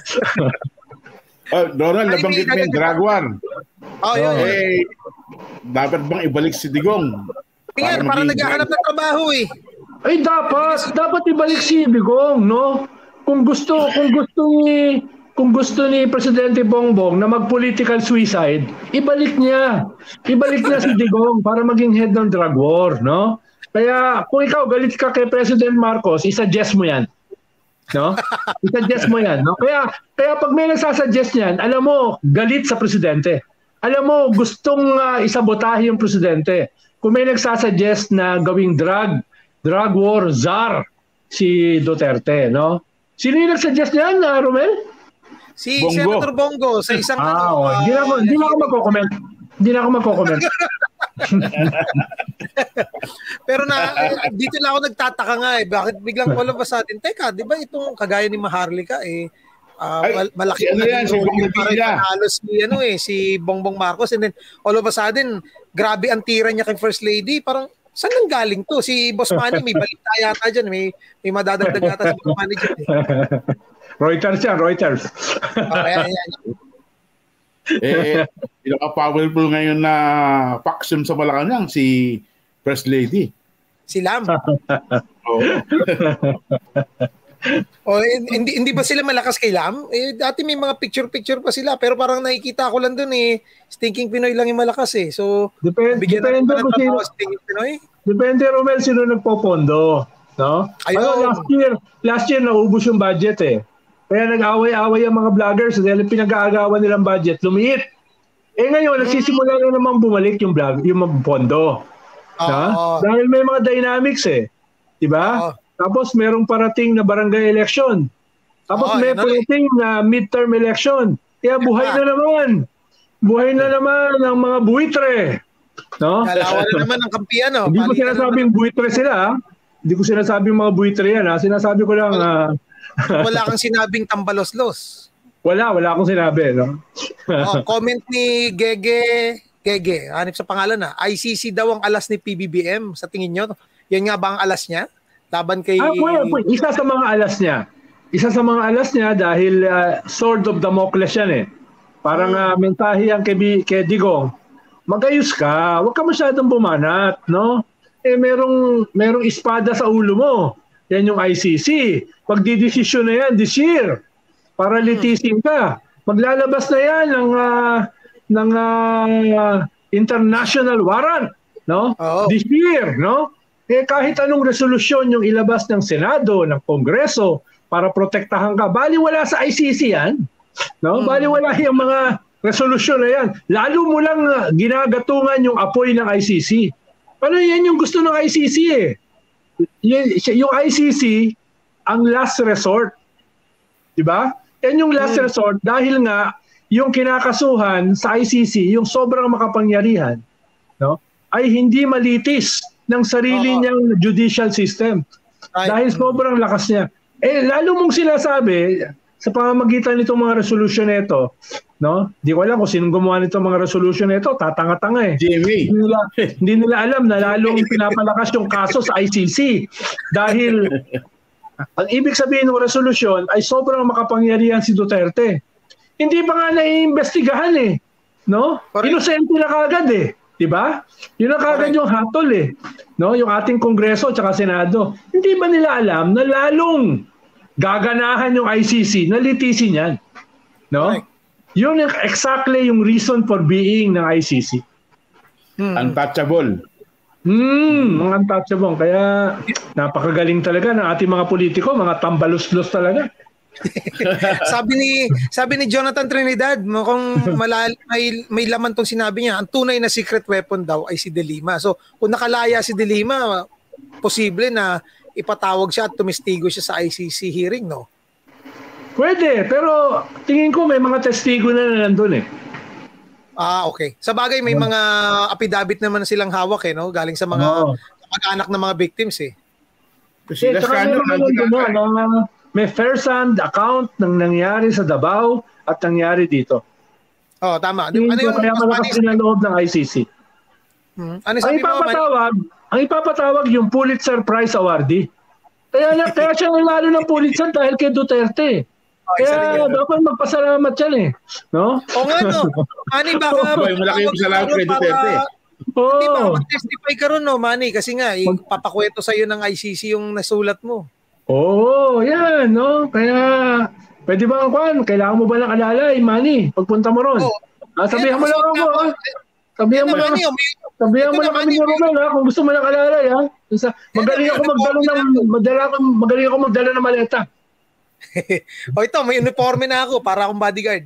S2: Oh, Donald, nabanggit mo yung drag war.
S1: Oh, yun.
S2: Eh, dapat bang ibalik si Digong?
S1: Para, para naghahanap ng trabaho eh.
S3: Ay dapat, dapat ibalik si Digong, no? Kung gusto, kung gusto ni kung gusto ni Presidente Bongbong na mag-political suicide, ibalik niya. Ibalik niya si Digong para maging head ng drug war, no? Kaya kung ikaw galit ka kay President Marcos, i-suggest mo 'yan. No? I-suggest mo 'yan, no? Kaya kaya pag may nagsasuggest niyan, alam mo, galit sa presidente. Alam mo, gustong uh, isabotahe yung presidente. Kung may nagsasuggest na gawing drug, drug war czar si Duterte, no? Sino yung nagsuggest niyan, uh, Romel?
S1: Si Bongo. Senator Bongo sa isang
S3: ah, ano. Hindi uh, na, na ako magko-comment. Hindi na ako magko-comment.
S1: Pero na dito lang ako nagtataka nga eh. Bakit biglang all of a sudden, teka, di ba itong kagaya ni Maharlika eh, Uh, Ay, malaki
S2: ano yan, si
S1: halos si ano eh si Bongbong Marcos, and then all of a sudden grabe ang tira niya kay First Lady. Parang saan nang galing to? Si Boss Manny may balita yata dyan, may may madadagdag yata si Boss Manny dyan eh.
S3: Reuters yan, Reuters.
S1: Okay, ayan, ayan.
S2: Eh, pinaka-powerful ngayon na faction sa Malacanang si First Lady.
S1: Si Lam.
S2: Oo.
S1: O hindi hindi ba sila malakas kay Lam? Eh dati may mga picture-picture pa sila pero parang nakikita ko lang doon eh Stinking Pinoy lang yung malakas eh. So
S3: depende depende kung sino
S1: Stinking Pinoy.
S3: Depende Romel sino nagpopondo, no? Ano, last year, last year naubos yung budget eh. Kaya nag-away-away ang mga vloggers dahil pinag-aagawan nilang budget, lumiit. Eh ngayon nagsisimula na naman bumalik yung vlog, yung magpondo. Uh, dahil may mga dynamics eh. 'Di ba? Uh, Tapos merong parating na barangay election. Tapos oh, may parating eh. na midterm election. Kaya buhay na naman. Buhay na naman ang mga buitre. No?
S1: Kalawa na naman ang kampiyan. No?
S3: Hindi ko sinasabing buitre sila. Hindi ko sinasabing mga buitre yan. Ha? Sinasabi ko lang...
S1: Wala, uh, wala kang sinabing tambaloslos.
S3: Wala, wala akong sinabi. No?
S1: Oh, comment ni Gege. Gege, hanip sa pangalan na. I C C daw ang alas ni P B B M. Sa tingin nyo, yan nga ba ang alas niya? Laban kay...
S3: Ah, well, well, isa sa mga alas niya. Isa sa mga alas niya dahil uh, sword of Damocles yan eh. Parang uh, mentahe yan kay, kay Digong. Magayos ka. Huwag ka masyadong bumanat, no? Eh, merong, merong espada sa ulo mo. Yan yung I C C. Magdidesisyon na yan this year. Para litisin ka. Maglalabas na yan ng, uh, ng uh, international warrant, no? Oh. This year, no? Eh kahit anong resolusyon yung ilabas ng Senado, ng Kongreso para protektahan ka, baliwala sa I C C yan, no? Hmm. Baliwala yung mga resolusyon na yan. Lalo mo lang uh, ginagatungan yung apoy ng I C C. Ano yan yung gusto ng I C C eh? Y- yung I C C ang last resort. Diba? Yan yung last hmm. resort dahil nga yung kinakasuhan sa I C C, yung sobrang makapangyarihan, no, ay hindi malitis ng sarili uh-huh. niyang judicial system. Right. Dahil sobrang lakas niya. Eh, lalo mong sinasabi, sa pamamagitan nitong mga resolution nito, no? Di ko alam kung sinong gumawa nitong mga resolution nito, tatanga-tanga eh.
S2: Jimmy.
S3: Hindi nila, hindi nila alam na lalong pinapalakas yung kaso sa I C C. Dahil ang ibig sabihin ng resolution ay sobrang makapangyarihan si Duterte. Hindi pa nga naiimbestigahan eh. No? Inosente na kagad eh. Diba? Yun ang kagad yung hatol eh. No? Yung ating Kongreso at Senado. Hindi ba nila alam na lalong gaganahan yung I C C na litisin yan? No? Correct. Yun exactly yung reason for being ng I C C.
S2: Hmm. Untouchable.
S3: Hmm, mga untouchable. Kaya napakagaling talaga ng ating mga politiko, mga tambalos-los talaga.
S1: sabi ni sabi ni Jonathan Trinidad, kung malal, may, may laman tong sinabi niya, ang tunay na secret weapon daw ay si De Lima. So, kung nakalaya si De Lima, posible na ipatawag siya at tumistigo siya sa I C C hearing, no?
S3: Pwede, pero tingin ko may mga testigo na nandun eh.
S1: Ah, okay. Sa bagay, may mga affidavit naman silang hawak eh, no? Galing sa mga oh. mag-anak ng mga victims eh.
S3: Kasi eh, na, may first-hand account ng nangyari sa Davao at nangyari dito.
S1: Oh, tama.
S3: Ano yung kaya malakas din ang loob ng I C C? Hmm. Ano ang ipapatawag, mo, man- ang ipapatawag yung Pulitzer Prize awardee. Kaya na, kaya siya lalo ng Pulitzer dahil kay Duterte. Kaya dapat magpasalamat yan eh. No?
S1: O nga no. Manny, baka...
S2: Boy, malaki yung salamat kay Duterte.
S1: Oh. Hindi ba, mag-testify ka ron no, Manny? Kasi nga, ipapakwento sa'yo ng I C C yung nasulat mo.
S3: Oo, oh, yan, no? Kaya, pwede ba ang kwan? Kailangan mo ba ng alalay, Manny? Pagpunta mo ron. Oh. Ah, sabihan mo lang ako, ha? Sabihan mo lang. Sabihan mo lang kami ni Romel, ha? Kung gusto mo ng alalay, ha? Magaling ako magdala ng, magaling ako magdala ng maleta.
S1: O ito, may uniforme na ako para akong bodyguard.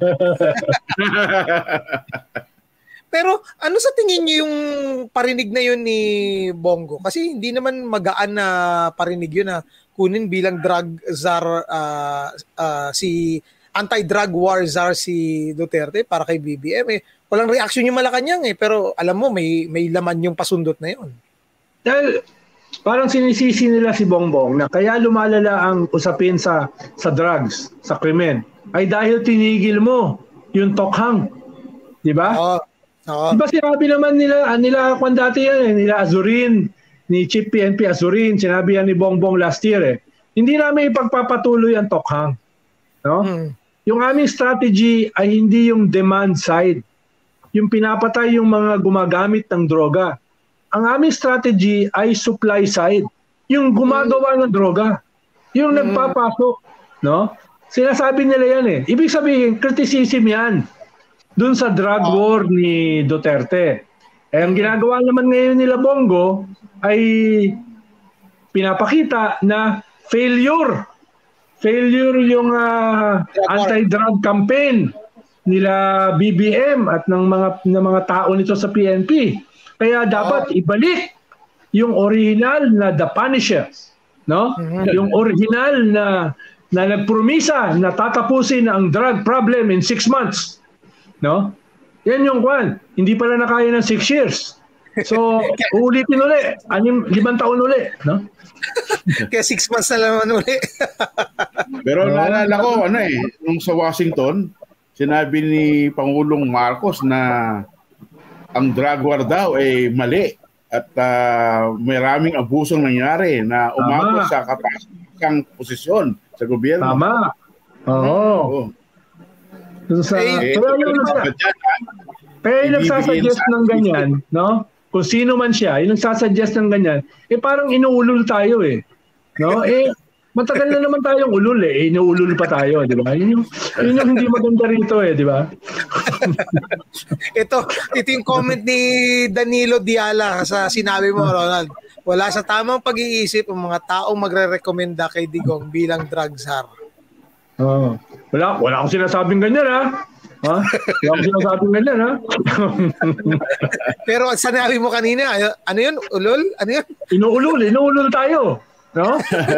S1: Pero ano sa tingin niyo yung parinig na yun ni Bongo? Kasi hindi naman magaan na parinig yun na kunin bilang drug czar uh, uh, si anti-drug war czar si Duterte para kay B B M. Eh, walang reaction yung Malacanang eh, pero alam mo may may laman yung pasundot na yun.
S3: Dahil parang sinisisi nila si Bongbong na kaya lumalala ang usapin sa sa drugs, sa krimen, ay dahil tinigil mo yung tokhang. Di ba? Oo. Oo. Di ba sinabi naman nila, nila kung dati yan, eh, nila Azurin, ni Chief P N P Azurin, sinabi yan ni Bongbong last year eh. Hindi namin ipagpapatuloy ang tokhang. No? Hmm. Yung aming strategy ay hindi yung demand side. Yung pinapatay yung mga gumagamit ng droga. Ang aming strategy ay supply side. Yung gumagawa ng droga. Yung mm. nagpapasok. No? Sinasabi nila yan eh. Ibig sabihin, criticism yan. Dun sa drug oh. war ni Duterte. Eh, ang ginagawa naman ngayon nila Bongo ay pinapakita na failure. Failure yung uh, anti-drug campaign nila B B M at ng mga, ng mga tao nito sa P N P. Kaya dapat ibalik yung original na The Punisher, no? Mm-hmm. Yung original na na nagpromisa na tatapusin ang drug problem in six months, no? Yan yung kwan. Hindi pala nakaya ng six years. So, uulitin uli. Anim, limang taon uli, no?
S1: Kaya six months na naman uli.
S2: Pero naalala ko, ano eh, nung sa Washington, sinabi ni Pangulong Marcos na ang drug war daw ay mali at uh, maraming abusong nangyari na umabot sa katasang posisyon sa gobyerno.
S3: Tama. Oo. Oh. Sa, eh, kaya yung, kaya yung nagsasuggest ng ganyan, no? Kung sino man siya, yung nagsasuggest ng ganyan, eh parang inuulol tayo eh. No? Eh, Matagal na naman tayong ulul eh. Inuulul pa tayo, di ba? Yun yung, yun yung hindi maganda rito eh, di ba?
S1: ito, ito yung comment ni Danilo Diala sa sinabi mo, Ronald. Wala sa tamang pag-iisip ang mga taong magre-recommenda kay Digong bilang drug czar.
S3: Oh. Wala, wala akong sinasabing ganyan, ha? Ha? Wala akong sinasabing ganyan, ha?
S1: Pero sinabi mo kanina, ano yun? Ulol? Ano yun?
S3: Inuulul, inuulul tayo. No?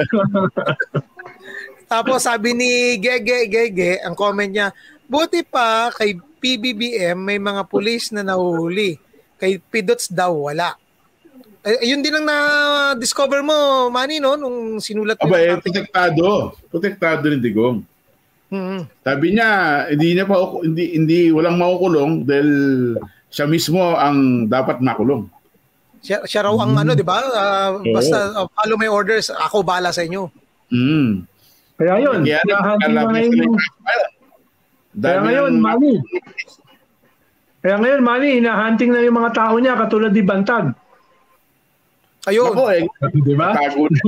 S1: Tapos sabi ni Gege Gege, ang comment niya, buti pa kay P B B M may mga pulis na nahuhuli. Kay Pidots daw wala. Ay, yun din ang na-discover mo, Manny, no? Nung sinulat mo.
S2: Aba, eh, protektado. Protektado ni Digong.
S1: Mm-hmm.
S2: Sabi niya, hindi niya pa, hindi, hindi, walang makukulong dahil siya mismo ang dapat makulong.
S1: Siya, siya raw ang mm. ano, di ba? Uh, basta uh, follow my orders, ako bala sa inyo.
S2: Mm.
S3: Kaya yun, hinahanting mo na yung... Kaya ngayon, Manny. Kaya ngayon, Manny, hinahanting na yung mga tao niya katulad ni Bantag.
S1: Ayun.
S2: Ako eh.
S3: Di ba?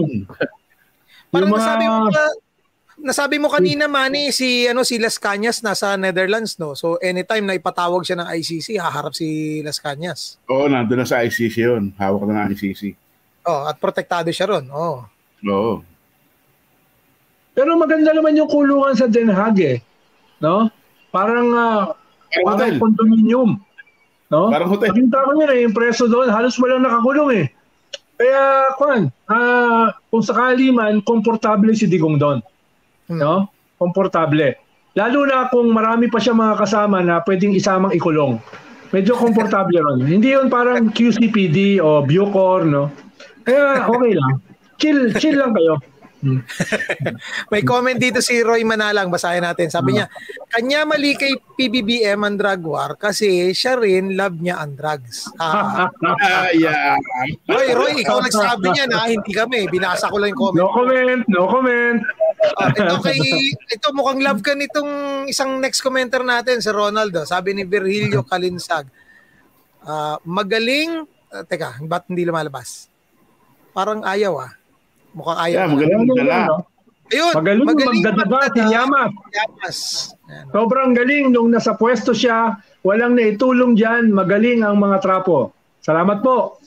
S1: Parang mga... nasabi mo ba, nasabi mo kanina, Manny, si ano si Las Cañas nasa Netherlands, no? So anytime na ipatawag siya ng I C C, haharap si Las Cañas.
S2: Oo, nandun na sa I C C yun. Hawak na ng I C C.
S1: Oh, at protektado siya ron. Oh.
S2: Oo.
S3: Pero maganda naman yung kulungan sa Den Haag, eh. No? Parang uh, parang condominium. No?
S2: Parang hotel.
S3: Nakita ko yun, eh, yung preso doon, halos walang nakakulong, eh. Kaya, Kwan, uh, kung sakali man, komportable si Digong doon. No? Komportable. Lalo na kung marami pa siya mga kasama na pwedeng isamang ikulong. Medyo komportable ron. Hindi yun parang Q C P D o Bucor, no? Kaya okay lang. Chill, chill lang kayo. Hmm.
S1: May comment dito si Roy Manalang, basahin natin. Sabi niya, kanya mali kay P B B M ang drug war kasi siya rin love niya ang drugs. Ah,
S2: yeah.
S1: Roy, Roy, ikaw nagsabi niya na hindi kami. Binasa ko lang yung comment.
S3: No comment, no comment.
S1: Uh, ito kay ito mukhang love ka nitong isang next commenter natin si Ronaldo. Sabi ni Virgilio Kalinsag. Uh, magaling, uh, teka, ba't hindi lumalabas? Parang ayaw ah. Mukhang ayaw.
S2: Yeah, magaling magdala.
S1: Ayun,
S3: magaling, magaling magdadaba si Yamas.
S1: Yamas.
S3: Sobrang galing nung nasa pwesto siya, walang naitulong diyan, magaling ang mga trapo. Salamat po.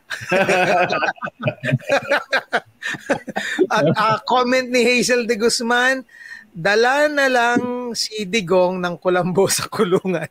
S1: At uh, comment ni Hazel de Guzman, dala na lang si Digong ng kulambo sa kulungan.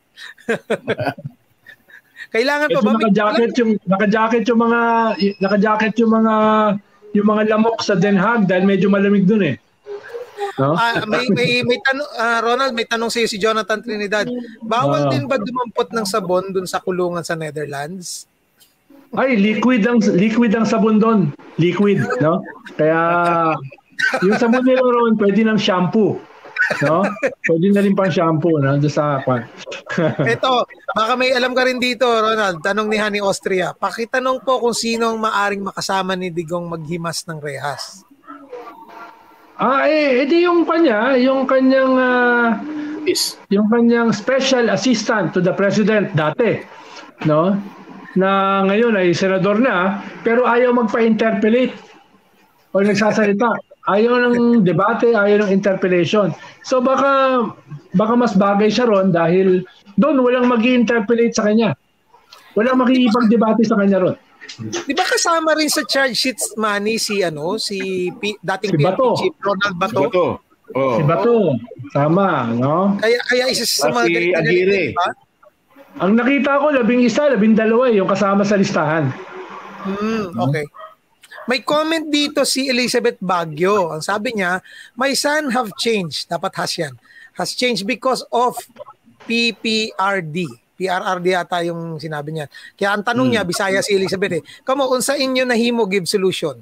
S1: Kailangan pa ba
S3: naka-jacket yung naka-jacket yung mga naka-jacket yung mga yung mga lamok sa Den Haag dahil medyo malamig dun eh. No?
S1: Uh, may may may tanong uh, Ronald, may tanong sa iyo si Jonathan Trinidad. Bawal uh, din ba dumampot ng sabon dun sa kulungan sa Netherlands?
S3: Ay, liquid ang liquid ang sabon doon. Liquid, no? Kaya yung sabon nila ron pwede ng shampoo. No? Pwede na rin pang shampoo, no? Doon sa kwan.
S1: Ito, baka may alam ka rin dito, Ronald. Tanong ni Honey Austria. Pakitanong po kung sino ang maaring makasama ni Digong maghimas ng rehas.
S3: Ah, eh, edi yung kanya, yung kanyang uh,
S2: is
S3: yung kanyang special assistant to the president dati, no? Na ngayon ay senador na, pero ayaw magpa-interpellate o nagsasalita. Ayaw ng debate, ayaw ng interpellation. So baka baka mas bagay siya ron dahil doon walang magi-interpellate sa kanya. Walang makikipag-debate sa kanya ron.
S1: Di ba kasama rin sa charge sheets, Manny, si ano, si P, dating
S3: si
S1: P N P
S3: Bato.
S1: Chief Ronald Bato?
S2: Si Bato. Oh.
S3: Si Bato. Tama, no?
S1: Kaya kaya isa sa mga
S2: si Aguirre.
S1: Diba?
S3: Ang nakita ko, labing isa, labing dalawa yung kasama sa listahan.
S1: Hmm, okay. May comment dito si Elizabeth Baguio. Ang sabi niya, my son have changed. Dapat has yan. Has changed because of P P R D. P R R D ata yung sinabi niya. Kaya ang tanong hmm. niya, Bisaya si Elizabeth eh, kamo, unsa inyo na himo give solution?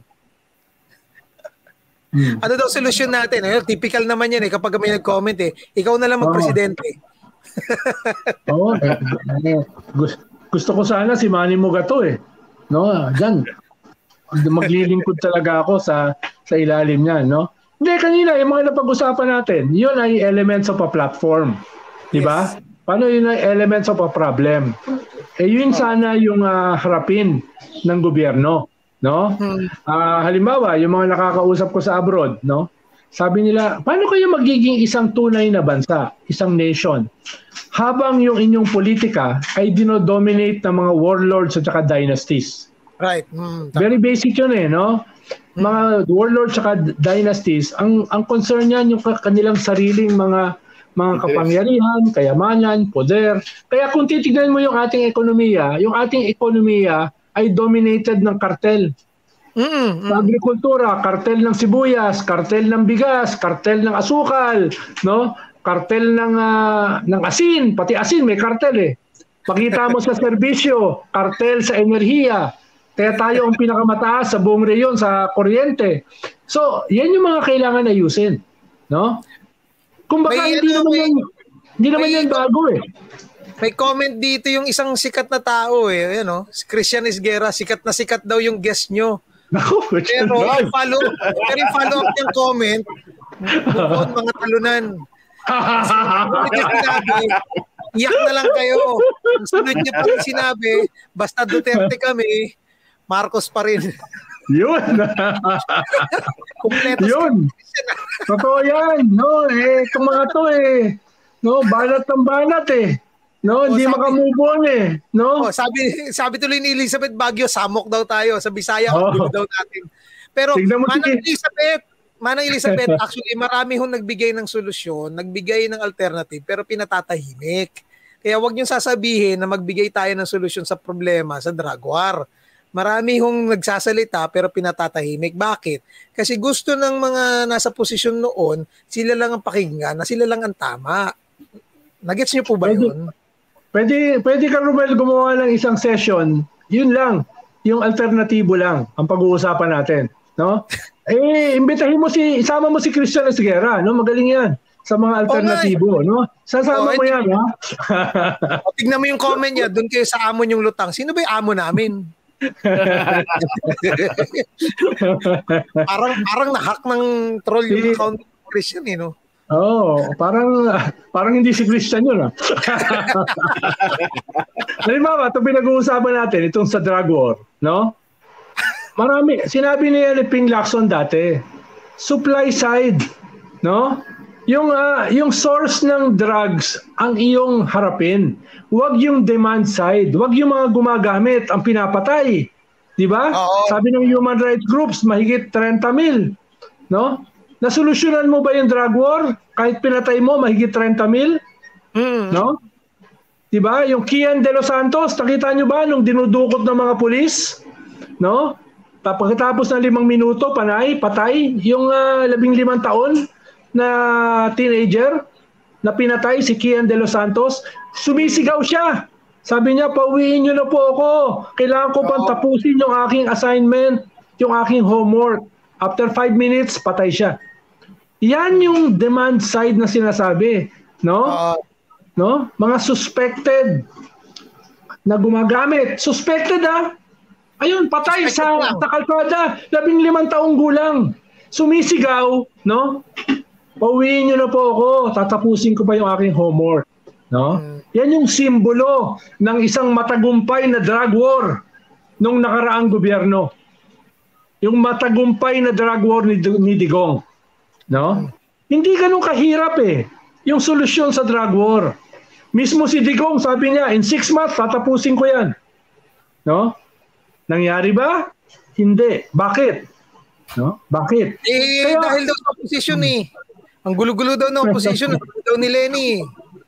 S1: Hmm. Ano daw solution natin? Ayun, typical naman yan eh, kapag may nag-comment eh, ikaw na lang mag-presidente.
S3: Oo. Oh, gusto ko sana si Manny Mugato eh. No, diyan. Maglilingkod talaga ako sa sa ilalim niyan, no? Hindi, kanina yung mga napag-usapan natin, yun ay elements of a platform. Di ba? Yes. Paano yun ay elements of a problem? Eh yun sana yung uh, harapin ng gobyerno. no? Hmm. Uh, halimbawa, yung mga nakakausap ko sa abroad, no? Sabi nila, paano kayo magiging isang tunay na bansa, isang nation, habang yung inyong politika ay dinodominate ng mga warlords at saka dynasties?
S1: Right. Hmm.
S3: Very basic yun eh, no? Mga warlords at saka dynasties, ang ang concern niyan yung kanilang sariling mga mga kapangyarihan, kayamanan, poder. Kaya kung titignan mo yung ating ekonomiya, yung ating ekonomiya ay dominated ng kartel.
S1: Mm-hmm.
S3: Sa agrikultura, kartel ng sibuyas, kartel ng bigas, kartel ng asukal, no? Kartel ng uh, ng asin, pati asin may kartel eh. Pakita mo sa serbisyo, kartel sa enerhiya. Kaya tayo ang pinakamataas sa buong reyon sa kuryente. So, yan yung mga kailangan ayusin, no? Kumbaga,
S1: may,
S3: hindi
S1: ano,
S3: naman
S1: may,
S3: yan, hindi naman
S1: may,
S3: yan bago eh.
S1: May comment dito yung isang sikat na tao eh, you know, si Christian Esguerra, sikat na sikat daw yung guest nyo.
S3: Naku,
S1: pero yung follow, pero yung follow up yung comment, bukod mga talunan. So, sinabi, iyak na lang kayo. Ang sunod niya pa rin sinabi, basta Duterte kami, Marcos pa rin.
S3: Yun. Yun. Totoo yan. No, eh, itong mga to eh. No, banat ng banat eh. No, hindi oh, makamove on eh. No?
S1: Oh, sabi sabi tuloy ni Elizabeth Baguio, samok daw tayo sa Bisaya, oh. Gulo daw natin. Pero Manang Elizabeth, Manang Elizabeth, actually marami hong nagbigay ng solusyon, nagbigay ng alternative, pero pinatatahimik. Kaya wag niyo sasabihin na magbigay tayo ng solusyon sa problema sa drug war. Marami hong nagsasalita pero pinatatahimik. Bakit? Kasi gusto ng mga nasa posisyon noon, sila lang ang pakinggan, na sila lang ang tama. Nagets niyo po ba
S3: pwede,
S1: yun?
S3: Pwede, pwede ka, Romel, gumawa ng isang session. Yun lang. Yung alternatibo lang ang pag-uusapan natin. No? Eh, imbitahin mo si, isama mo si Christian Esguerra. No? Magaling yan sa mga alternatibo. Oh, no? Sasama oh, mo yan. Ha?
S1: O, tignan mo yung comment niya. Doon kayo sa amon yung lutang. Sino ba yung amo namin? parang parang nahack ng troll yung account ni Christian eh, no?
S3: Oh, parang parang hindi si Christian yun ah. Halimbawa, ito pinag-uusapan natin itong sa drug war, no? Marami, sinabi niya ni Ping Lacson dati, supply side, no? Yung uh, yung source ng drugs ang iyong harapin. Huwag yung demand side. Huwag yung mga gumagamit ang pinapatay. Di ba? Sabi ng human rights groups, mahigit thirty mil. No? Nasolusyonan mo ba yung drug war? Kahit pinatay mo, mahigit thirty mil?
S1: Mm.
S3: No? Di ba? Yung Kian de los Santos, nakita nyo ba nung dinudukot ng mga pulis? No? Pagkatapos ng limang minuto, panay, patay. Yung uh, labing limang taon na teenager na pinatay si Kian de los Santos, sumisigaw siya. Sabi niya, pauwiin niyo na po ako. Kailangan ko pang tapusin yung aking assignment, yung aking homework. After five minutes, patay siya. Yan yung demand side na sinasabi. No? Uh, no? Mga suspected na gumagamit. Suspected ah. Ayun, patay sa, sa kalsada. Labing limang taong gulang. Sumisigaw, no? Pauwiin niyo na po ako, tatapusin ko pa yung aking homework. No? Mm. Yan yung simbolo ng isang matagumpay na drug war nung nakaraang gobyerno. Yung matagumpay na drug war ni, ni Digong. No? Mm. Hindi ganun kahirap eh, yung solusyon sa drug war. Mismo si Digong, sabi niya, in six months, tatapusin ko yan. No? Nangyari ba? Hindi. Bakit? No? Bakit?
S1: Eh, Kaya, dahil daw sa opposition eh. Ang gulo-gulo daw ng opposition, ang gulo daw ni Lenny.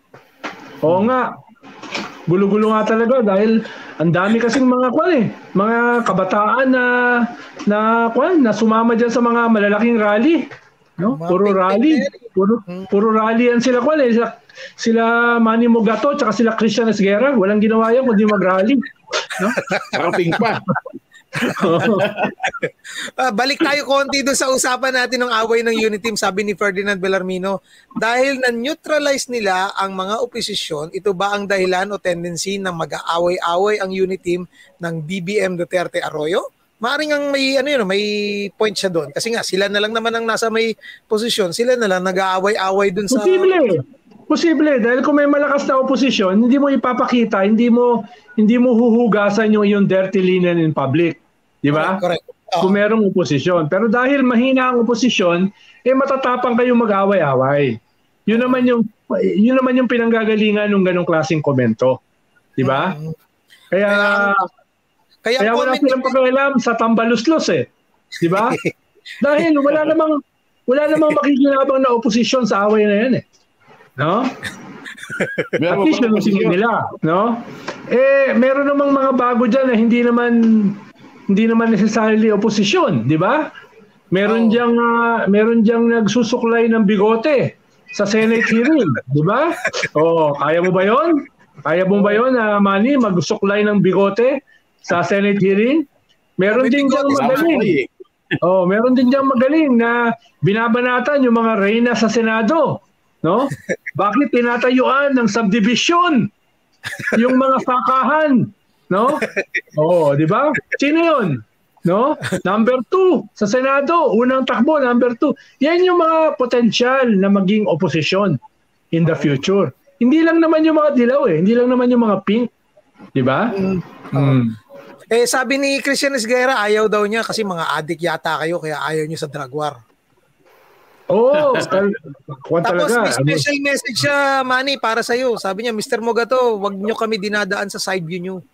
S3: Oo nga. Gulo-gulo nga talaga dahil ang dami kasing mga kwan eh, mga kabataan na na kwan na sumama diyan sa mga malalaking rally, no? Puro rally, puro puro rally yan sila kwan eh. Sila, sila Manny Mogato tsaka sila Christian Esguerra, walang ginawa yan kundi mag-rally, no?
S2: Nakaping pa.
S1: uh, balik tayo konti doon sa usapan natin ng away ng Uniteam, sabi ni Ferdinand Bellarmino. Dahil na-neutralize nila ang mga oposisyon, ito ba ang dahilan o tendency na mag-aaway-away ang Uniteam ng B B M Duterte Arroyo? Maaring ang may ano yun, may point siya doon. Kasi nga sila na lang naman ang nasa may posisyon, sila na lang nag-aaway-away doon sa
S3: Posible. Posible dahil kung may malakas na oposisyon, hindi mo ipapakita, hindi mo hindi mo huhugasan yung yung dirty linen in public. Di ba?
S1: Correct. correct. Oh.
S3: Kung merong oposisyon. Pero dahil mahina ang oposisyon, eh matatapang kayong mag-away-away. Yun naman yung yun naman yung pinanggagalingan ng ganong klaseng komento. Di ba? Mm-hmm. Kaya kaya, kaya wala silang pakialam sa tambaluslos eh. Di ba? Dahil wala namang wala namang makikinabang na oposisyon sa away na yan eh. No? At least yun ang singin nila, no? Eh, meron namang mga bago dyan na hindi naman hindi naman necessarily oposisyon, di ba? Meron oh. diyang uh, meron diyang nagsusuklay ng bigote sa Senate hearing, di ba? Oh, kaya mo ba 'yon? Kaya mo ba 'yon, uh, Manny, magsuklay ng bigote sa Senate hearing? Meron din diyang magaling. Oh, meron din diyang magaling na binabanatan yung mga reyna sa Senado. No? Bakit tinatayuan ng subdivision yung mga sakahan, no? Oh, di ba? Sino 'yon? No? Number two sa Senado, unang takbo, number two. Yan yung mga potensyal na maging oposisyon in the future. Hindi lang naman yung mga dilaw eh, hindi lang naman yung mga pink, di ba? Mm.
S1: Mm. Eh sabi ni Christian Esguerra, ayaw daw niya kasi mga adik yata kayo kaya ayaw niyo sa drug war.
S3: Oh,
S1: tapos may special message siya, Manny, para sa iyo. Sabi niya, Mister Mogato, wag niyo kami dinadaan sa side view niyo.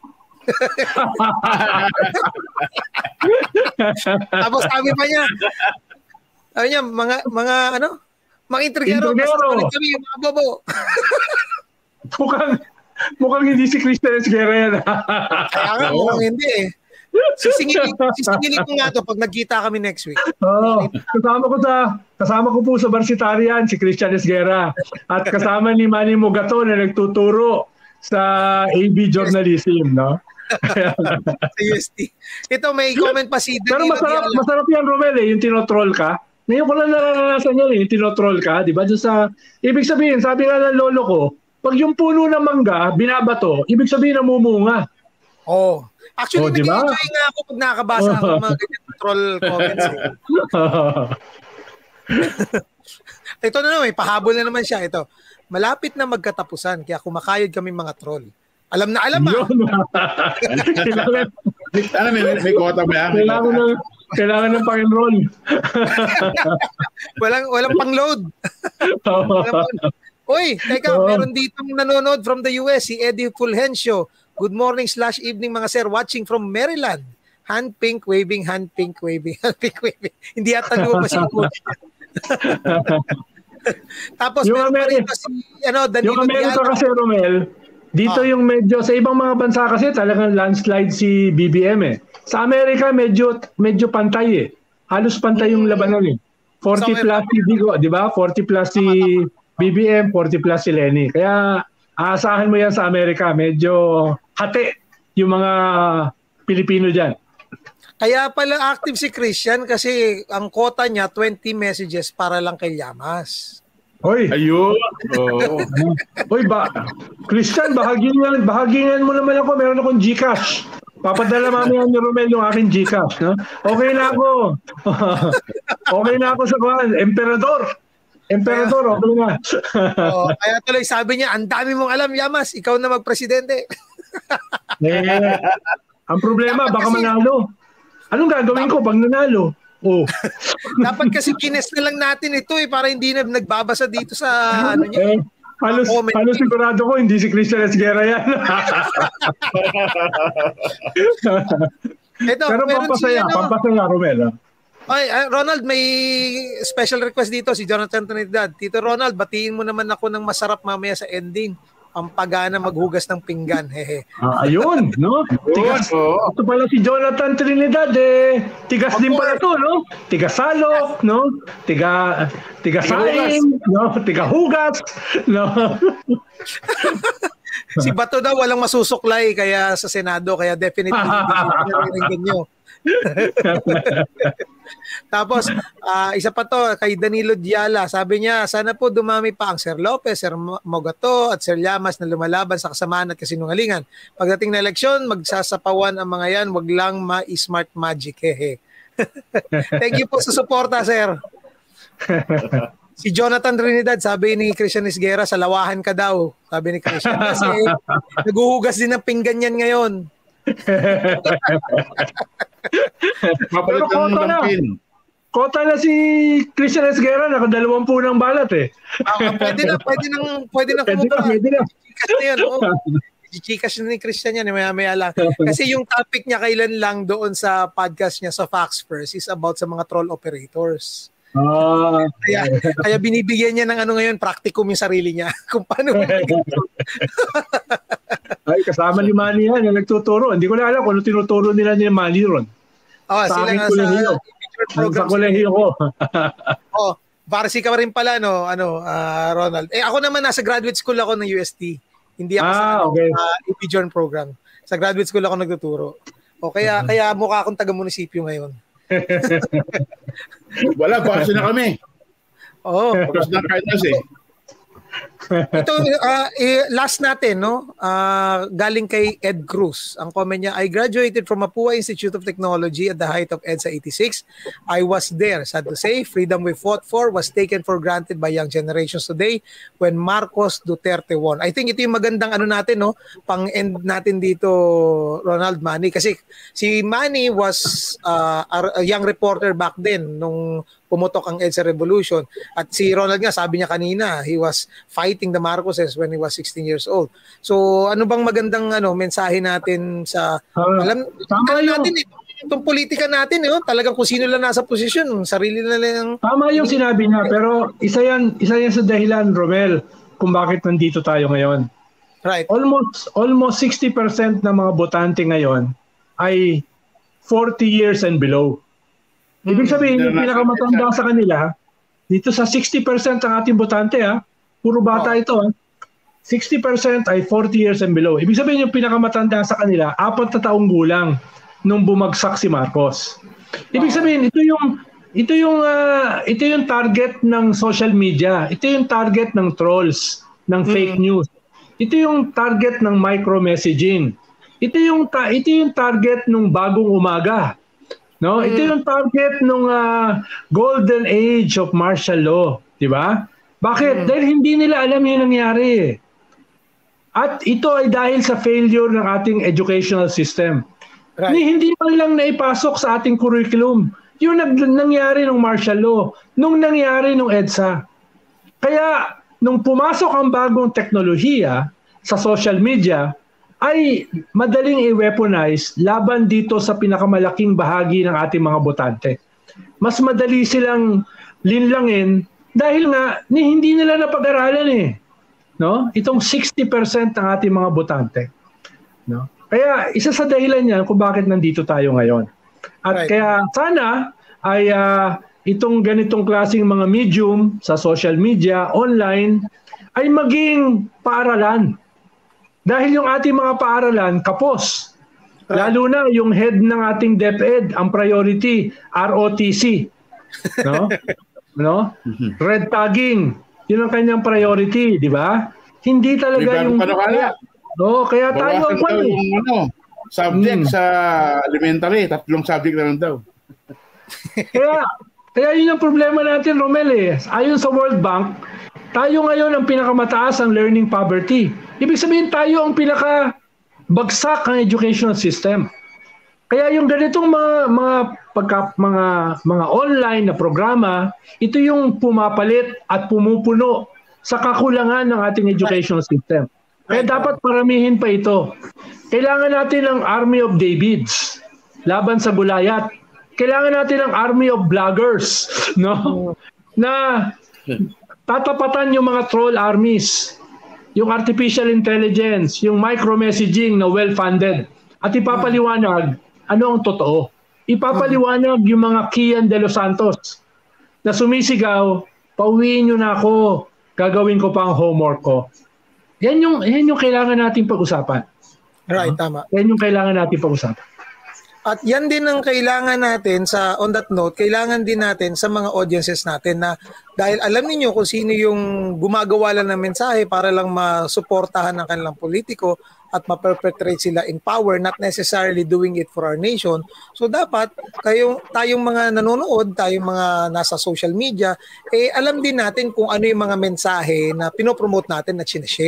S1: Tapos sabi pa niya, sabi niya, mga, mga ano, mga intrigero, basta kami, mga bobo.
S3: mukhang, mukhang hindi si Christian Esguerra yan.
S1: Kaya nga, mukhang hindi eh. Sisingilin, sisingilin ko nga to pag nagkita kami next week.
S3: Oh, kasama ko sa kasama ko po sa Barsitarian si Christian Esguerra at kasama ni Manny Mogato na nagtuturo sa A B Journalism, no?
S1: Sa U S T. Ito may comment pa si Danilo.
S3: Pero masarap, masarap yan, Romel, eh, yung tinotroll ka. Ngayon ko lang naranasan yan, eh, yung tinotroll ka, di ba? Doon sa, ibig sabihin, sabi nga ng lolo ko, pag yung puno ng mangga, binabato, ibig sabihin namumunga.
S1: Oh. Actually,
S3: oh, diba?
S1: nag-enjoy nga ako pag nakabasa ako ng mga ganyan troll comments. Eh. Ito na naman, pahabol na naman siya. Ito, malapit na magkatapusan, kaya kumakayod kami mga troll. Alam na alam ah.
S3: kailangan,
S2: ano, may, may quota ba yan?
S3: Kailangan ng, kailangan ng pang-enroll.
S1: walang, walang pang-load. Uy, teka, meron ditong nanonood from the U S, si Eddie Fulgencio. Good morning slash evening mga sir, watching from Maryland. Hand pink waving, hand pink waving, hand pink waving. Hindi yata lumabas yung code. Tapos
S3: yung
S1: meron
S3: Ameri-
S1: pa si ano, Danilo
S3: yung Amerika Diana. Kasi Romel, dito ah. yung medyo, sa ibang mga bansa kasi talagang landslide si B B M eh. Sa Amerika medyo medyo pantay eh. Halos pantay yung labanan eh. forty so, plus si Digo, di ba? forty plus si B B M, forty plus si Lenny. Kaya aasahan mo yan sa Amerika. Medyo hati yung mga Pilipino dyan.
S1: Kaya pala active si Christian kasi ang quota niya twenty messages para lang kay Llamas.
S3: Hoy.
S2: Ayun. Oh.
S3: Hoy ba, Christian, bahagingan, bahagingan mo naman ako. Meron akong GCash. Papadala mamaya ni Romel yung aking GCash. No? Okay na ako. Okay na ako sa kuhan. Emperador. Emperador, kaya, okay na.
S1: Oh, kaya tuloy sabi niya, ang dami mong alam, Llamas, ikaw na magpresidente.
S3: eh, ang problema, baka manalo. Anong gagawin ko pag nanalo? Oh.
S1: Dapat kasi kines na lang natin ito eh, para hindi na nagbabasa dito sa ano niya.
S3: Eh, halos, halos sigurado ko, hindi si Christian Esguerra yan. ito, pero pampasaya, si, ano, pampasaya, Romel.
S1: Ay, uh, Ronald, may special request dito si Jonathan Trinidad. Tito Ronald, batiin mo naman ako ng masarap mamaya sa ending. Ang pagana maghugas ng pinggan. Hehe.
S3: Ah, ayun, no? Tigas. Oh. Ito pala si Jonathan Trinidad, eh. Tigas Ako, din pala to, no? Tigasalok, no? Tiga, tigasaing, no? Tigahugas, no?
S1: Si Bato daw walang masusuklay kaya sa Senado, kaya definitely hindi nyo. Tapos uh, isa pa to kay Danilo Diala, sabi niya sana po dumami pa ang Sir Lopez, Sir Mogato at Sir Llamas na lumalaban sa kasamaan at kasinungalingan. Pagdating na eleksyon, magsasapawan ang mga yan, wag lang ma-smart magic. Hehe. Thank you po sa suporta, sir. Si Jonathan Trinidad, sabi ni Christian Esguerra, sa lawahan ka daw, sabi ni Christian, kasi naguhugas din ng pinggan yan ngayon.
S3: Pero kota na. Kota na si Christian Esguerra, nakadalawampu ng balat eh.
S1: Ah, pwede na, pwede nang, pwede na kumuha. Pwede na. Chikas na yan, oh. Chikas na ni Christian yan, maya-maya lang. Kasi yung topic niya kailan lang doon sa podcast niya sa Facts First is about sa mga troll operators.
S3: Ah,
S1: kaya, kaya binibigyan niya ng ano ngayon, practicum yung sarili niya. Kung paano.
S3: Ay, kasama ni Manny yan, yung nagtuturo. Hindi ko na alam kung ano tinuturo nila ni Manny ron.
S1: Oh, sa sila nga sa
S3: program. Sa kolehiyo ko.
S1: Oh, Varsi ka rin pala, no, ano, uh, Ronald. Eh, ako naman, nasa graduate school ako ng U S T. Hindi ako
S3: ah,
S1: sa
S3: okay.
S1: uh, A P Journal program. Sa graduate school ako nagtuturo. O kaya, uh-huh. kaya mukha akong taga-munisipyo ngayon.
S2: Wala, base na kami.
S1: Oo. Oh.
S2: Tapos na kindness eh.
S1: Ito, uh, eh, last natin, no? Uh, galing kay Ed Cruz. Ang comment niya, I graduated from Mapua Institute of Technology at the height of EDSA eighty-six. I was there. Sad to say, freedom we fought for was taken for granted by young generations today when Marcos Duterte won. I think ito yung magandang ano natin, no? Pang-end natin dito, Ronald, Manny. Kasi si Manny was uh, a young reporter back then nung pumutok ang EDSA Revolution. At si Ronald nga, sabi niya kanina, he was fighting the Marcoses when he was sixteen years old. So, ano bang magandang ano mensahe natin sa, uh, alam, alam natin eh, itong politika natin, eh, talagang kung sino lang nasa posisyon, sarili na lang.
S3: Tama yung sinabi niya, pero isa yan, isa yan sa dahilan, Romel, kung bakit nandito tayo ngayon.
S1: Right.
S3: Almost, almost sixty percent ng mga botante ngayon ay forty years and below. Ibig sabihin, yung pinakamatanda sa kanila, dito sa sixty percent ang ating botante, ha? Puro bata ito. Ha? sixty percent ay forty years and below. Ibig sabihin, yung pinakamatanda sa kanila, apat na taong gulang nung bumagsak si Marcos. Ibig sabihin, ito yung ito yung uh, ito yung target ng social media. Ito yung target ng trolls, ng fake mm-hmm. news. Ito yung target ng micro-messaging. Ito yung ta- ito yung target ng bagong umaga. No, mm. ito yung target ng uh, golden age of martial law, 'di ba? Bakit? Mm. Dahil hindi nila alam 'yung nangyari. At ito ay dahil sa failure ng ating educational system. Right. Ni hindi man lang naipasok sa ating curriculum 'yung nag- nangyari ng martial law, nung nangyari ng EDSA. Kaya nung pumasok ang bagong teknolohiya sa social media, ay madaling i-weaponize laban dito sa pinakamalaking bahagi ng ating mga botante. Mas madali silang linlangin dahil nga ni hindi nila napag-aralan eh. No? Itong sixty percent ng ating mga botante. No? Kaya isa sa dahilan niyan kung bakit nandito tayo ngayon. At right. kaya sana ay uh, itong ganitong klaseng mga medium sa social media, online, ay maging paaralan. Dahil yung ating mga paaralan, kapos. Lalo na yung head ng ating DepEd, ang priority, R O T C. No? No? Red tagging. Yun ang kanyang priority, di ba? Hindi talaga yung...
S2: Kaya,
S3: no, kaya tayo ang kwan eh.
S2: Ano, subject hmm. sa elementary, tatlong subject na lang daw.
S3: kaya, kaya yun ang problema natin, Romel eh. Ayon sa World Bank, tayo ngayon ang pinakamataas ang learning poverty. Ibig sabihin tayo ang pinaka bagsak ng educational system. Kaya yung ganitong mga mga pagka, mga mga online na programa, ito yung pumapalit at pumupuno sa kakulangan ng ating educational system. Kaya dapat paramihin pa ito. Kailangan natin ng Army of Davids laban sa Gulayat. Kailangan natin ng Army of Bloggers, no? Na tatapatan yung mga troll armies. Yung artificial intelligence, yung micro-messaging na well-funded. At ipapaliwanag ano ang totoo. Ipapaliwanag yung mga Kian de los Santos na sumisigaw, pauwiin nyo na ako, gagawin ko pa ang homework ko. Yan yung, yan yung kailangan natin pag-usapan.
S1: Right, uh, tama.
S3: Yan yung kailangan natin pag-usapan.
S1: At yan din ang kailangan natin sa, on that note, kailangan din natin sa mga audiences natin na dahil alam niyo kung sino yung gumagawa lang ng mensahe para lang masuportahan ng kanilang politiko at ma-perpetrate sila in power, not necessarily doing it for our nation. So dapat kayong, tayong mga nanonood, tayong mga nasa social media, eh alam din natin kung ano yung mga mensahe na pinopromote natin at sinashare.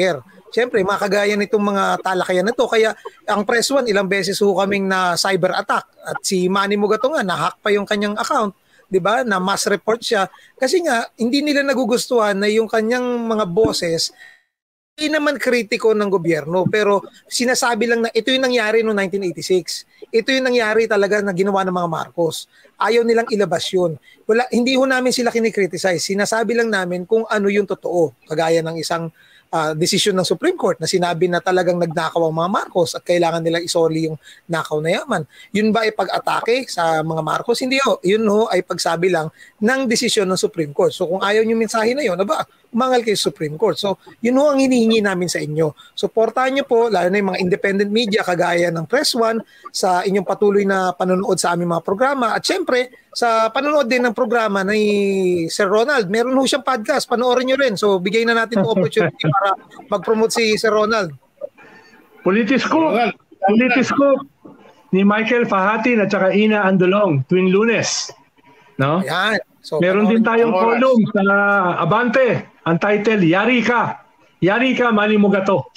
S1: Siyempre, makagaya nitong mga talakayan na to. Kaya ang Press One, ilang beses ho kaming na cyber attack. At si Manny Mugato nga, na-hack pa yung kanyang account. 'Di ba? Na mass report siya. Kasi nga, hindi nila nagugustuhan na yung kanyang mga bosses hindi naman kritiko ng gobyerno, pero sinasabi lang na ito yung nangyari noong nineteen eighty-six. Ito yung nangyari talaga na ginawa ng mga Marcos. Ayaw nilang ilabas yun. Wala, hindi ho namin sila kinikriticize. Sinasabi lang namin kung ano yung totoo. Kagaya ng isang uh, desisyon ng Supreme Court na sinabi na talagang nagnakaw ang mga Marcos at kailangan nilang isoli yung nakaw na yaman. Yun ba ay pag-atake sa mga Marcos? Hindi ho. Yun ho ay pagsabi lang ng desisyon ng Supreme Court. So kung ayaw nyo mensahe na yun, aba, umangal kayo sa Supreme Court. So, yun ho ang hinihingi namin sa inyo. Suportahan nyo po, lalo na yung mga independent media kagaya ng Press One, sa inyong patuloy na panonood sa aming mga programa. At syempre, sa panonood din ng programa ni Sir Ronald. Meron ho siyang podcast, panoorin nyo rin. So, bigay na natin po opportunity para mag-promote si Sir Ronald.
S3: Politiscope, Politiscope ni Michael Fahatin at saka Ina Andolong tuwing Lunes. No?
S1: Ayan. So,
S3: meron din tayong column sa Abante. Ang title, Yari Ka. Yari Ka, Manny Mugato.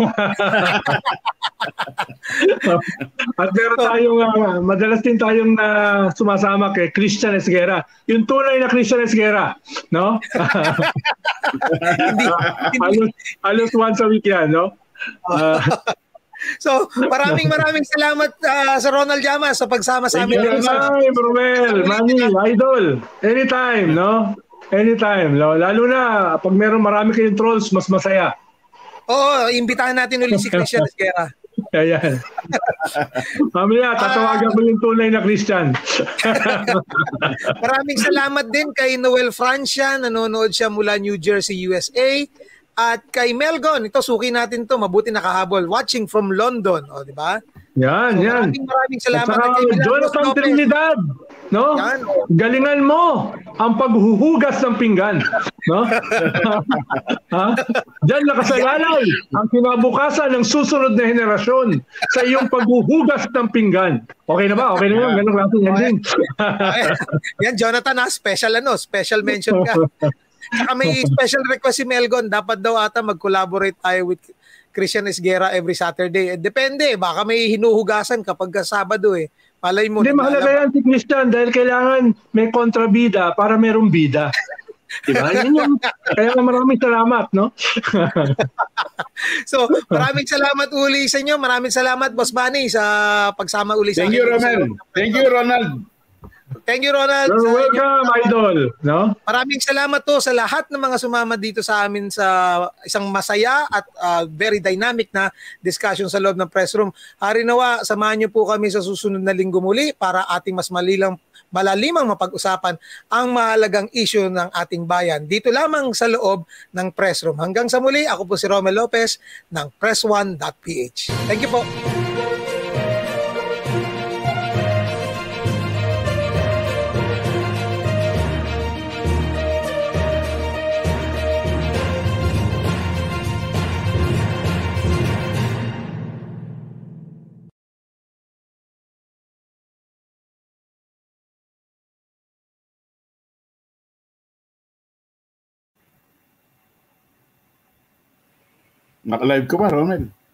S3: At meron tayong, uh, madalas din tayong uh, sumasama kay Christian Esguera. Yung tunay na Christian Esguera. No? halos, halos once a week yan, no? Uh,
S1: So, maraming maraming salamat uh, sa Ronald Llamas sa pagsama sa amin.
S3: Anytime, Romel, Manny, idol. Anytime, no? Anytime. Lalo na, pag meron marami kayong trolls, mas masaya.
S1: Oo, imbitahan natin ulit si Christian Esguera.
S3: Ayan. Mamaya, tatawagan mo yung tunay na Christian.
S1: Maraming salamat din kay Noel Francia, nanonood siya mula New Jersey, U S A. At kay Melgon, ito suki natin to, mabuti nakahabol, watching from London, o di ba?
S3: Yan, so, yan.
S1: Maraming maraming salamat.
S3: At saka, Jonathan Trinidad, no? Yan. Galingan mo ang paghuhugas ng pinggan, no? Ha? Diyan nakasalalay ang kinabukasan ng susunod na henerasyon sa iyong paghuhugas ng pinggan. Okay na ba? Okay na yun? Ganun klase yan din.
S1: Yan, Jonathan, ha? Special ano? Special mention ka. Saka may special request si Melgon, dapat daw ata mag-collaborate tayo with Christian Esguera every Saturday. Eh, depende, baka may hinuhugasan kapag Sabado eh. Malay mo.
S3: Hindi, mahalaga yan si Christian dahil kailangan may kontrabida para merong bida. Diba? Yun yung, kaya maraming salamat, no?
S1: So, maraming salamat uli sa inyo. Maraming salamat, Boss Manny, sa pagsama uli sa
S2: Thank you, Ronald. Thank you, Ronald.
S1: Thank you, Ronald.
S3: You're welcome, idol. No?
S1: Maraming salamat to sa lahat ng mga sumama dito sa amin sa isang masaya at uh, very dynamic na discussion sa loob ng press room. Hari nawa, samahan niyo po kami sa susunod na linggo muli para ating mas malilang, malalimang mapag-usapan ang mahalagang issue ng ating bayan. Dito lamang sa loob ng press room. Hanggang sa muli, ako po si Romel Lopez ng press one dot p h. Thank you po.
S2: Naka-live ko ba, Romel?